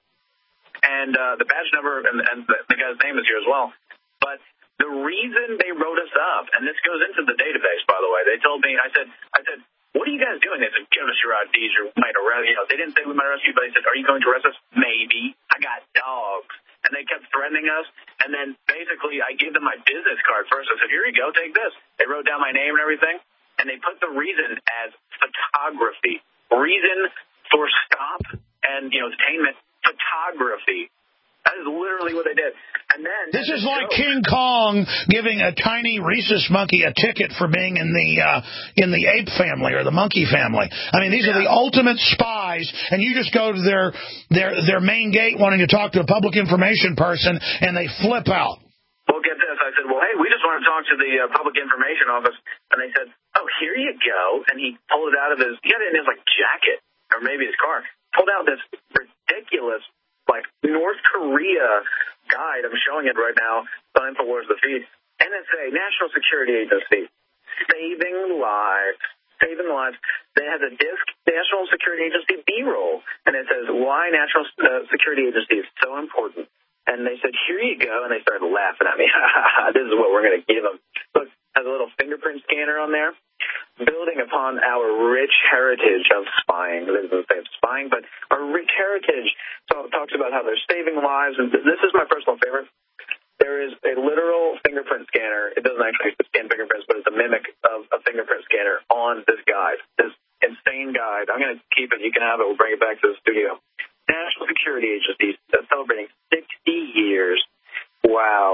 And uh, the badge number and, and the, the guy's name is here as well. But the reason they wrote us up, and this goes into the database, by the way, they told me, I said, I said, what are you guys doing? They said, give us your I Ds, or we might arrest you. Know, they didn't say we might arrest you, but they said, are you going to arrest us? Maybe. I got dogs. And they kept threatening us. And then basically I gave them my business card first. I said, here you go, take this. They wrote down my name and everything. And they put the reason as photography. Reason for stop and, you know, detainment, photography. That is literally what they did. And then this is like King Kong giving a tiny rhesus monkey a ticket for being in the uh, in the ape family or the monkey family. I mean, these yeah. are the ultimate spies, and you just go to their their their main gate wanting to talk to a public information person, and they flip out. Well, get this. I said, well, hey, we just want to talk to the uh, public information office, and they said, oh, here you go. And he pulled it out of his, he had it in his like jacket or maybe his car. Pulled out this ridiculous, like, North Korea guide. I'm showing it right now on Infowars, the feed. N S A, National Security Agency, saving lives, saving lives. They have a disc, National Security Agency B-roll, and it says, why National uh, Security Agency is so important. And they said, here you go, and they started laughing at me. This is what we're going to give them. Look, has a little fingerprint scanner on there. Building upon our rich heritage of spying. It doesn't say spying, but our rich heritage. So it talks about how they're saving lives, and this is my personal favorite. There is a literal fingerprint scanner. It doesn't actually scan fingerprints, but it's a mimic of a fingerprint scanner on this guide, this insane guide. I'm going to keep it. You can have it. We'll bring it back to the studio. National Security Agency celebrating sixty years. Wow.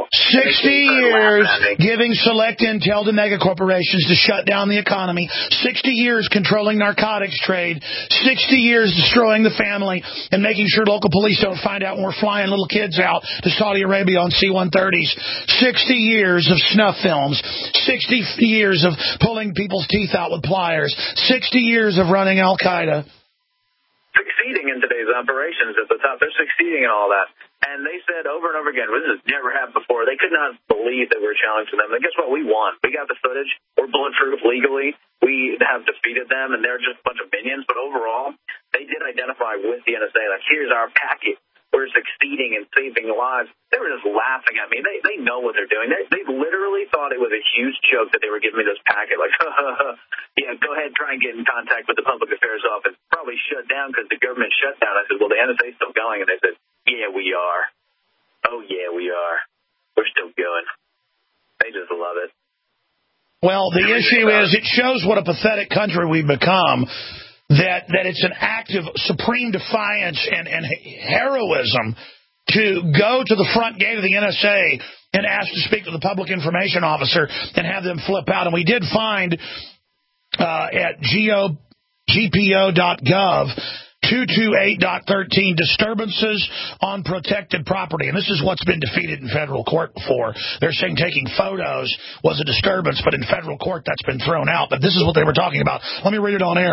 sixty years giving select intel to mega corporations to shut down the economy. sixty years controlling narcotics trade. sixty years destroying the family and making sure local police don't find out when we're flying little kids out to Saudi Arabia on C one thirties. sixty years of snuff films. sixty years of pulling people's teeth out with pliers. sixty years of running Al-Qaeda. Succeeding in today's operations at the top. They're succeeding in all that. And they said over and over again, this has never happened before. They could not believe that we were challenging them. And guess what? We won. We got the footage. We're bulletproof legally. We have defeated them, and they're just a bunch of minions. But overall, they did identify with the N S A, like, here's our packet. We're succeeding in saving lives. They were just laughing at me. They they know what they're doing. They they literally thought it was a huge joke that they were giving me this packet. Like, yeah, go ahead, try and get in contact with the Public Affairs Office. Probably shut down because the government shut down. I said, well, the N S A's still going. And they said, yeah, we are. Oh, yeah, we are. We're still going. They just love it. Well, the issue is it shows what a pathetic country we've become. That that it's an act of supreme defiance and, and heroism to go to the front gate of the N S A and ask to speak to the public information officer and have them flip out. And we did find uh, at G P O dot gov two twenty-eight point thirteen disturbances on protected property. And this is what's been defeated in federal court before. They're saying taking photos was a disturbance, but in federal court that's been thrown out. But this is what they were talking about. Let me read it on air.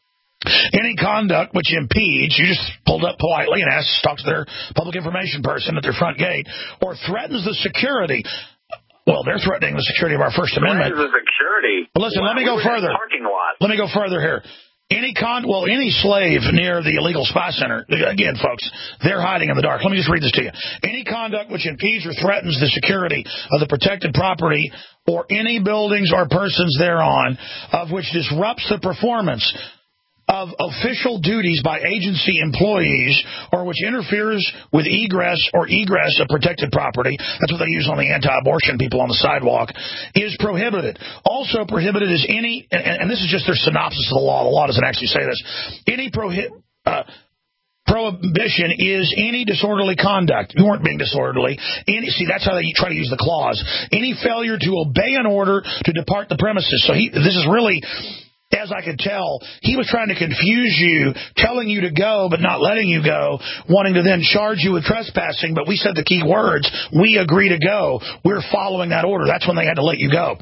Any conduct which impedes, you just pulled up politely and asked to talk to their public information person at their front gate, or threatens the security. Well, they're threatening the security of our First Amendment. The security. But listen, wow, let me go we further. Parking lot. Let me go further here. Any con, well, any slave near the illegal spy center, again, folks, they're hiding in the dark. Let me just read this to you. Any conduct which impedes or threatens the security of the protected property or any buildings or persons thereon, of which disrupts the performance of official duties by agency employees or which interferes with egress or egress of protected property, that's what they use on the anti-abortion people on the sidewalk, is prohibited. Also prohibited is any, and, and this is just their synopsis of the law, the law doesn't actually say this, any prohibit, uh, prohibition is any disorderly conduct. You weren't being disorderly. Any, see, that's how they try to use the clause. Any failure to obey an order to depart the premises. So he, this is really... As I could tell, he was trying to confuse you, telling you to go but not letting you go, wanting to then charge you with trespassing. But we said the key words, we agree to go. We're following that order. That's when they had to let you go.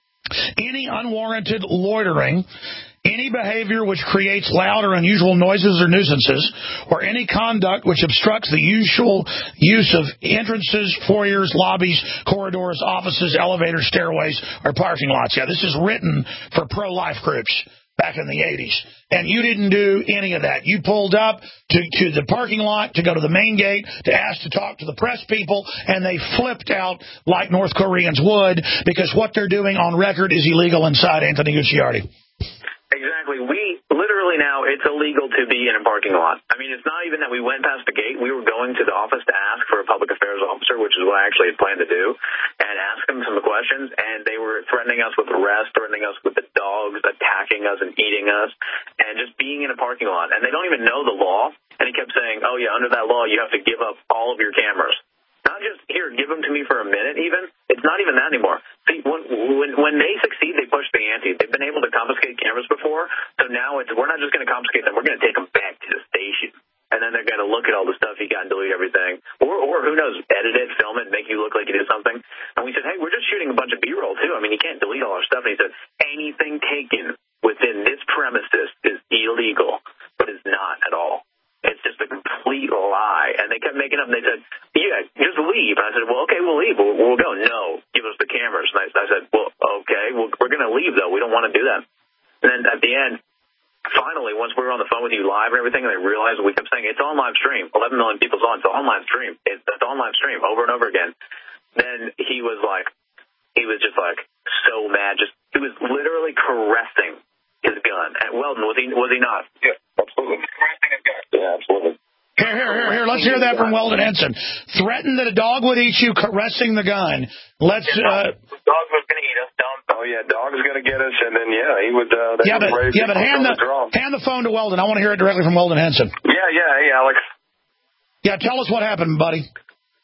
Any unwarranted loitering, any behavior which creates loud or unusual noises or nuisances, or any conduct which obstructs the usual use of entrances, foyers, lobbies, corridors, offices, elevators, stairways, or parking lots. Yeah, this is written for pro-life groups back in the eighties. And you didn't do any of that. You pulled up to, to the parking lot to go to the main gate to ask to talk to the press people, and they flipped out like North Koreans would, because what they're doing on record is illegal inside Anthony Gucciardi. Exactly. We literally now, it's illegal to be in a parking lot. I mean, it's not even that we went past the gate. We were going to the office to ask for a public affairs officer, which is what I actually had planned to do, and ask him some questions. And they were threatening us with arrest, threatening us with the dogs, attacking us and eating us, and just being in a parking lot. And they don't even know the law. And he kept saying, oh, yeah, under that law, you have to give up all of your cameras. Not just, here, give them to me for a minute even. It's not even that anymore. See, when, when, when they succeed, they push the ante. They've been able to confiscate cameras before, so now it's, we're not just going to confiscate them. We're going to take them back to the station. And then they're going to look at all the stuff you got and delete everything. Or, or who knows, edit it, film it, make you look like you did something. And we said, hey, we're just shooting a bunch of B-roll, too. I mean, you can't delete all our stuff. And he said, anything taken within this premises is illegal, but it's not at all. It's just a complete lie. And they kept making up, and they said, yeah, just leave. And I said, well, okay, we'll leave. We'll, we'll go. No, give us the cameras. And I, I said, well, okay, well, we're going to leave, though. We don't want to do that. And then at the end, finally, once we were on the phone with you live and everything, and they realized, we kept saying, it's on live stream. eleven million people's on. It's on live stream. It's, it's on live stream over and over again. Then he was like, he was just like so mad. Just he was literally caressing his gun. And Weldon, was he, was he not? Yeah, absolutely. Caressing his gun. Yeah, absolutely. Here, here, here, here. Let's hear that from Weldon Henson. Threatened that a dog would eat you, caressing the gun. Let's. Uh, dog was going to eat us. Don't. Oh yeah, dog is going to get us, and then yeah, he would. Uh, yeah, but yeah, but hand the, the hand the phone to Weldon. I want to hear it directly from Weldon Henson. Yeah, yeah. Hey, Alex. Yeah, tell us what happened, buddy. Oh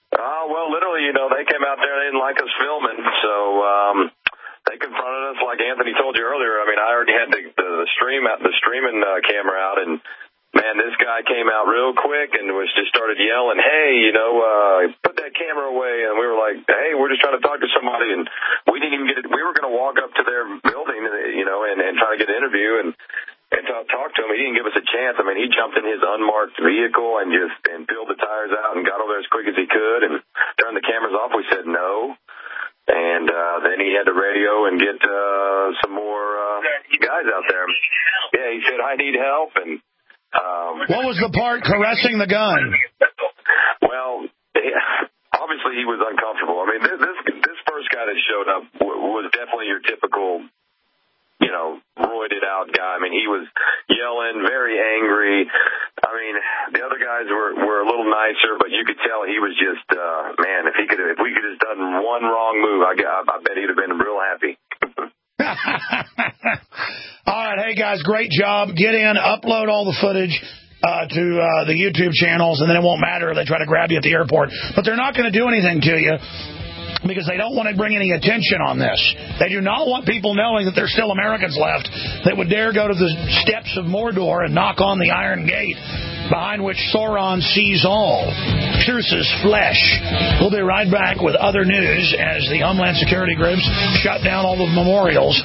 No, well, literally, you know, they came out there, they didn't like us filming, so um, they confronted us like Anthony told you earlier. I mean, I already had the, the, the stream out, the streaming uh, camera out, and man, this guy came out real quick and was just started yelling, "Hey, you know, uh, put that camera away!" And we were like, "Hey, we're just trying to talk to somebody," and we didn't even get it. We were going to walk up to their building, you know, and, and try to get an interview and. And talk, talk to him. He didn't give us a chance. I mean, he jumped in his unmarked vehicle and just and peeled the tires out and got over there as quick as he could and turned the cameras off. We said no. And uh, then he had to radio and get uh, some more uh, guys out there. Yeah, he said, "I need help." And um, what was the part caressing the gun? Well, yeah, obviously he was uncomfortable. I mean, this this, this first guy that showed up w- was definitely your typical, you know, roided out guy. I mean, he was yelling, very angry. I mean, the other guys were, were a little nicer, but you could tell he was just, uh, man, if he could, if we could have done one wrong move, I, I bet he'd have been real happy. All right. Hey guys, great job. Get in, upload all the footage uh, to uh, the YouTube channels, and then it won't matter if they try to grab you at the airport. But they're not going to do anything to you, because they don't want to bring any attention on this. They do not want people knowing that there's still Americans left that would dare go to the steps of Mordor and knock on the Iron Gate, behind which Sauron sees all, pierces flesh. We'll be right back with other news as the Homeland Security groups shut down all the memorials.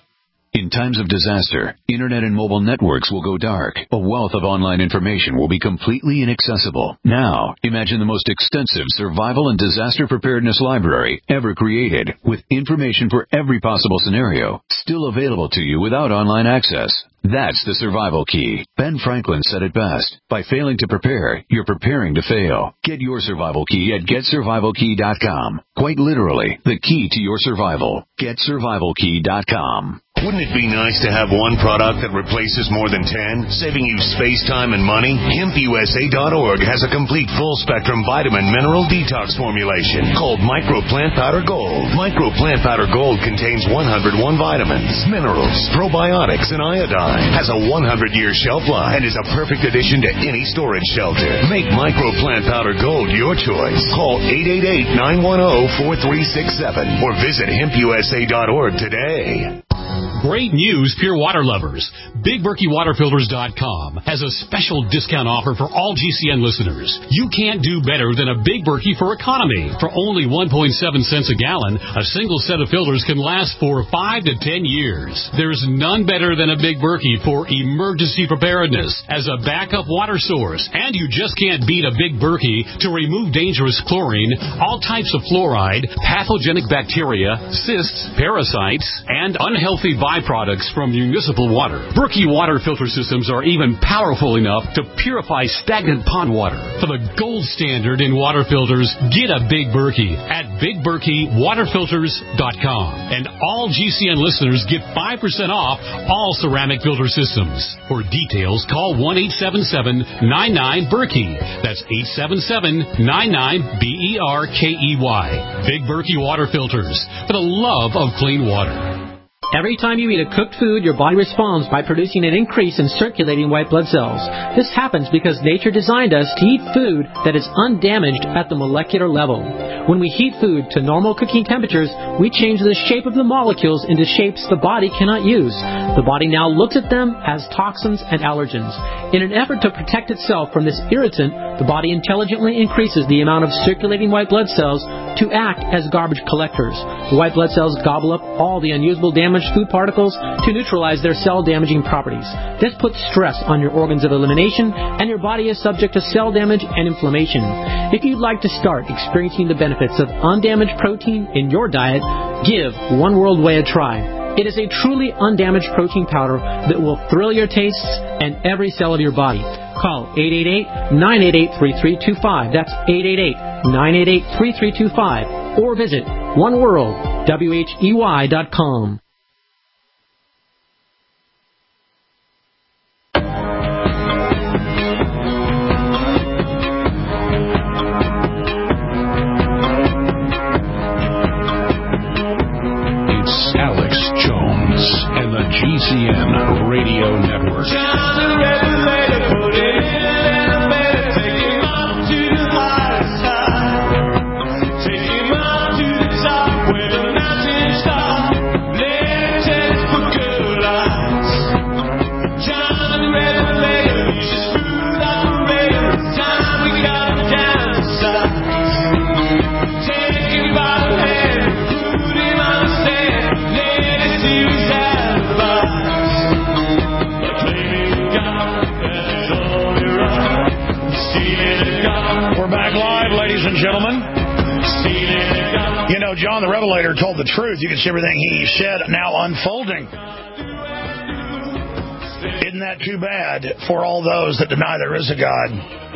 In times of disaster, internet and mobile networks will go dark. A wealth of online information will be completely inaccessible. Now, imagine the most extensive survival and disaster preparedness library ever created, with information for every possible scenario, still available to you without online access. That's the survival key. Ben Franklin said it best. By failing to prepare, you're preparing to fail. Get your survival key at get survival key dot com. Quite literally, the key to your survival. get survival key dot com. Wouldn't it be nice to have one product that replaces more than ten, saving you space, time, and money? hemp U S A dot org has a complete full-spectrum vitamin mineral detox formulation called Micro Plant Powder Gold. Micro Plant Powder Gold contains one hundred one vitamins, minerals, probiotics, and iodine. Has a one hundred year shelf life and is a perfect addition to any storage shelter. Make Micro Plant Powder Gold your choice. Call eight eight eight, nine one zero, four three six seven or visit hemp U S A dot org today. Great news, pure water lovers. Big Berkey Water Filters dot com has a special discount offer for all G C N listeners. You can't do better than a Big Berkey for economy. For only one point seven cents a gallon, a single set of filters can last for five to ten years. There's none better than a Big Berkey for emergency preparedness as a backup water source. And you just can't beat a Big Berkey to remove dangerous chlorine, all types of fluoride, pathogenic bacteria, cysts, parasites, and unhealthy byproducts from municipal water. Berkey water filter systems are even powerful enough to purify stagnant pond water. For the gold standard in water filters, get a Big Berkey at Big Berkey Water Filters dot com. And all G C N listeners get five percent off all ceramic filter systems. For details, call one eight seven seven, nine nine, Berkey. That's eight seven seven, nine nine, B E R K E Y. Big Berkey Water Filters, for the love of clean water. Every time you eat a cooked food, your body responds by producing an increase in circulating white blood cells. This happens because nature designed us to eat food that is undamaged at the molecular level. When we heat food to normal cooking temperatures, we change the shape of the molecules into shapes the body cannot use. The body now looks at them as toxins and allergens. In an effort to protect itself from this irritant, the body intelligently increases the amount of circulating white blood cells to act as garbage collectors. The white blood cells gobble up all the unusable damaged food particles to neutralize their cell-damaging properties. This puts stress on your organs of elimination, and your body is subject to cell damage and inflammation. If you'd like to start experiencing the benefits of undamaged protein in your diet, give One World Whey a try. It is a truly undamaged protein powder that will thrill your tastes and every cell of your body. Call eight eight eight, nine eight eight, three three two five. That's eight eight eight, nine eight eight, three three two five. Or visit One World Whey dot com. Alex Jones and the G C N Radio Network. You know, John the Revelator told the truth. You can see everything he said now unfolding. Isn't that too bad for all those that deny there is a God?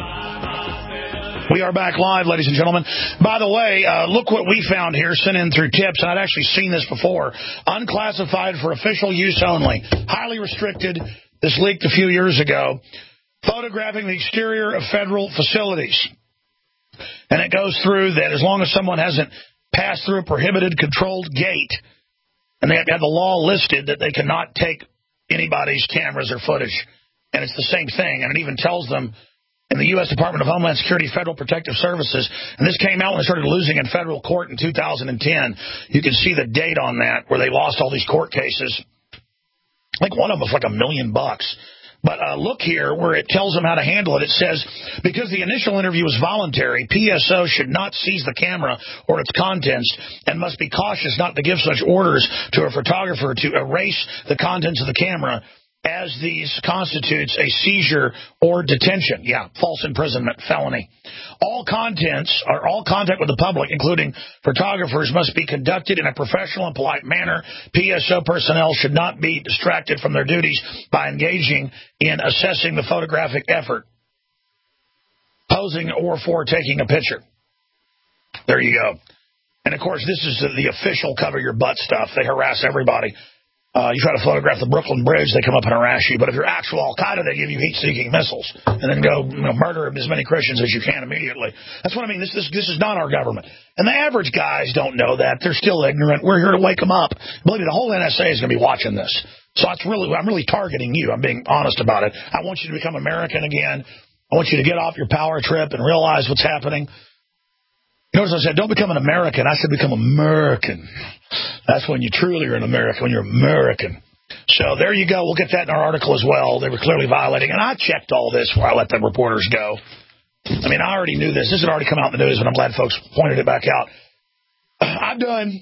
We are back live, ladies and gentlemen. By the way, uh, look what we found here, sent in through tips, and I'd actually seen this before. Unclassified for official use only. Highly restricted. This leaked a few years ago. Photographing the exterior of federal facilities. And it goes through that as long as someone hasn't passed through a prohibited controlled gate, and they have the law listed that they cannot take anybody's cameras or footage. And it's the same thing. And it even tells them in the U S Department of Homeland Security Federal Protective Services, and this came out when they started losing in federal court in two thousand ten. You can see the date on that where they lost all these court cases. I think one of them was like a million bucks. But uh, look here where it tells them how to handle it. It says, because the initial interview was voluntary, P S O should not seize the camera or its contents and must be cautious not to give such orders to a photographer to erase the contents of the camera, as these constitutes a seizure or detention. Yeah, false imprisonment, felony. All contents or all contact with the public, including photographers, must be conducted in a professional and polite manner. P S O personnel should not be distracted from their duties by engaging in assessing the photographic effort, posing, or for taking a picture. There you go. And, of course, this is the, the official cover your butt stuff. They harass everybody. Uh, you try to photograph the Brooklyn Bridge, they come up and harass you. But if you're actual Al-Qaeda, they give you heat-seeking missiles and then go you know, murder as many Christians as you can immediately. That's what I mean. This, this, this is not our government. And the average guys don't know that. They're still ignorant. We're here to wake them up. Believe me, the whole N S A is going to be watching this. So it's really, I'm really targeting you. I'm being honest about it. I want you to become American again. I want you to get off your power trip and realize what's happening. Notice I said, don't become an American. I said become American. That's when you truly are an American, when you're American. So there you go. We'll get that in our article as well. They were clearly violating. And I checked all this before I let the reporters go. I mean, I already knew this. This had already come out in the news, and I'm glad folks pointed it back out. I've done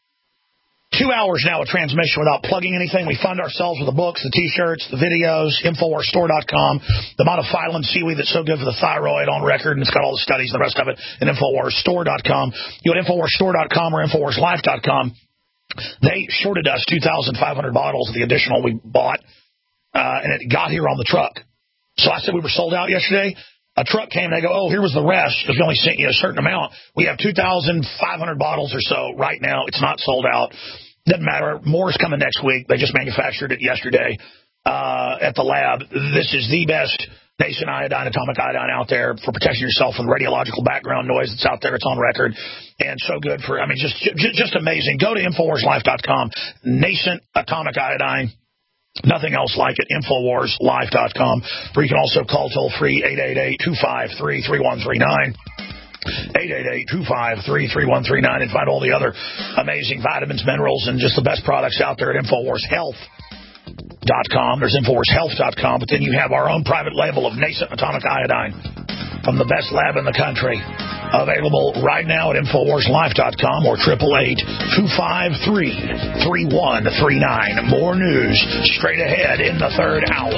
two hours now of transmission without plugging anything. We fund ourselves with the books, the T-shirts, the videos, Infowars Store dot com, the monophyllin seaweed that's so good for the thyroid on record, and it's got all the studies and the rest of it, and Infowars Store dot com. You go to Infowars Store dot com or Infowars Life dot com. They shorted us two thousand five hundred bottles of the additional we bought, uh, and it got here on the truck. So I said we were sold out yesterday. A truck came, and they go, oh, here was the rest, because we only sent you a certain amount. We have two thousand five hundred bottles or so right now. It's not sold out. Doesn't matter. More is coming next week. They just manufactured it yesterday uh, at the lab. This is the best nascent iodine, atomic iodine out there for protecting yourself from the radiological background noise that's out there. It's on record. And so good for, I mean, just just, just amazing. Go to Infowars Life dot com. Nascent atomic iodine. Nothing else like it. Infowars Life dot com. Where you can also call toll-free eight eight eight, two five three, three one three nine. eight eight eight, two five three, three one three nine and find all the other amazing vitamins, minerals, and just the best products out there at Infowars Health dot com. There's Infowars Health dot com, but then you have our own private label of nascent atomic iodine from the best lab in the country. Available right now at Infowars Life dot com or eight eight eight, two five three, three one three nine. More news straight ahead in the third hour.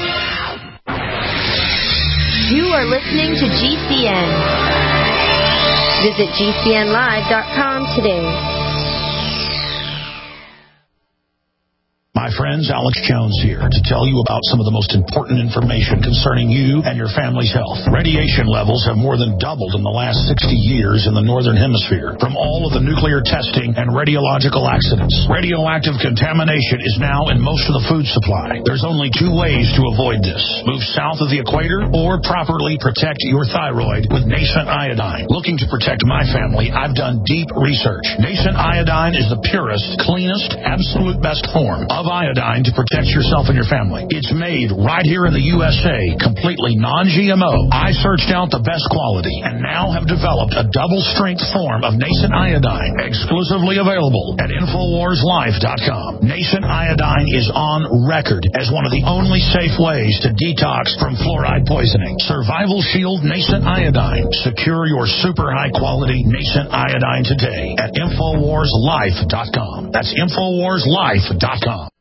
You are listening to G C N. Visit G C N live dot com today. My friends, Alex Jones here to tell you about some of the most important information concerning you and your family's health. Radiation levels have more than doubled in the last sixty years in the Northern Hemisphere from all of the nuclear testing and radiological accidents. Radioactive contamination is now in most of the food supply. There's only two ways to avoid this. Move south of the equator or properly protect your thyroid with nascent iodine. Looking to protect my family, I've done deep research. Nascent iodine is the purest, cleanest, absolute best form of iodine to protect yourself and your family. It's made right here in the U S A, completely non G M O. I searched out the best quality and now have developed a double-strength form of nascent iodine, exclusively available at Infowars Life dot com. Nascent iodine is on record as one of the only safe ways to detox from fluoride poisoning. Survival Shield Nascent Iodine. Secure your super high-quality nascent iodine today at Infowars Life dot com. That's Infowars Life dot com.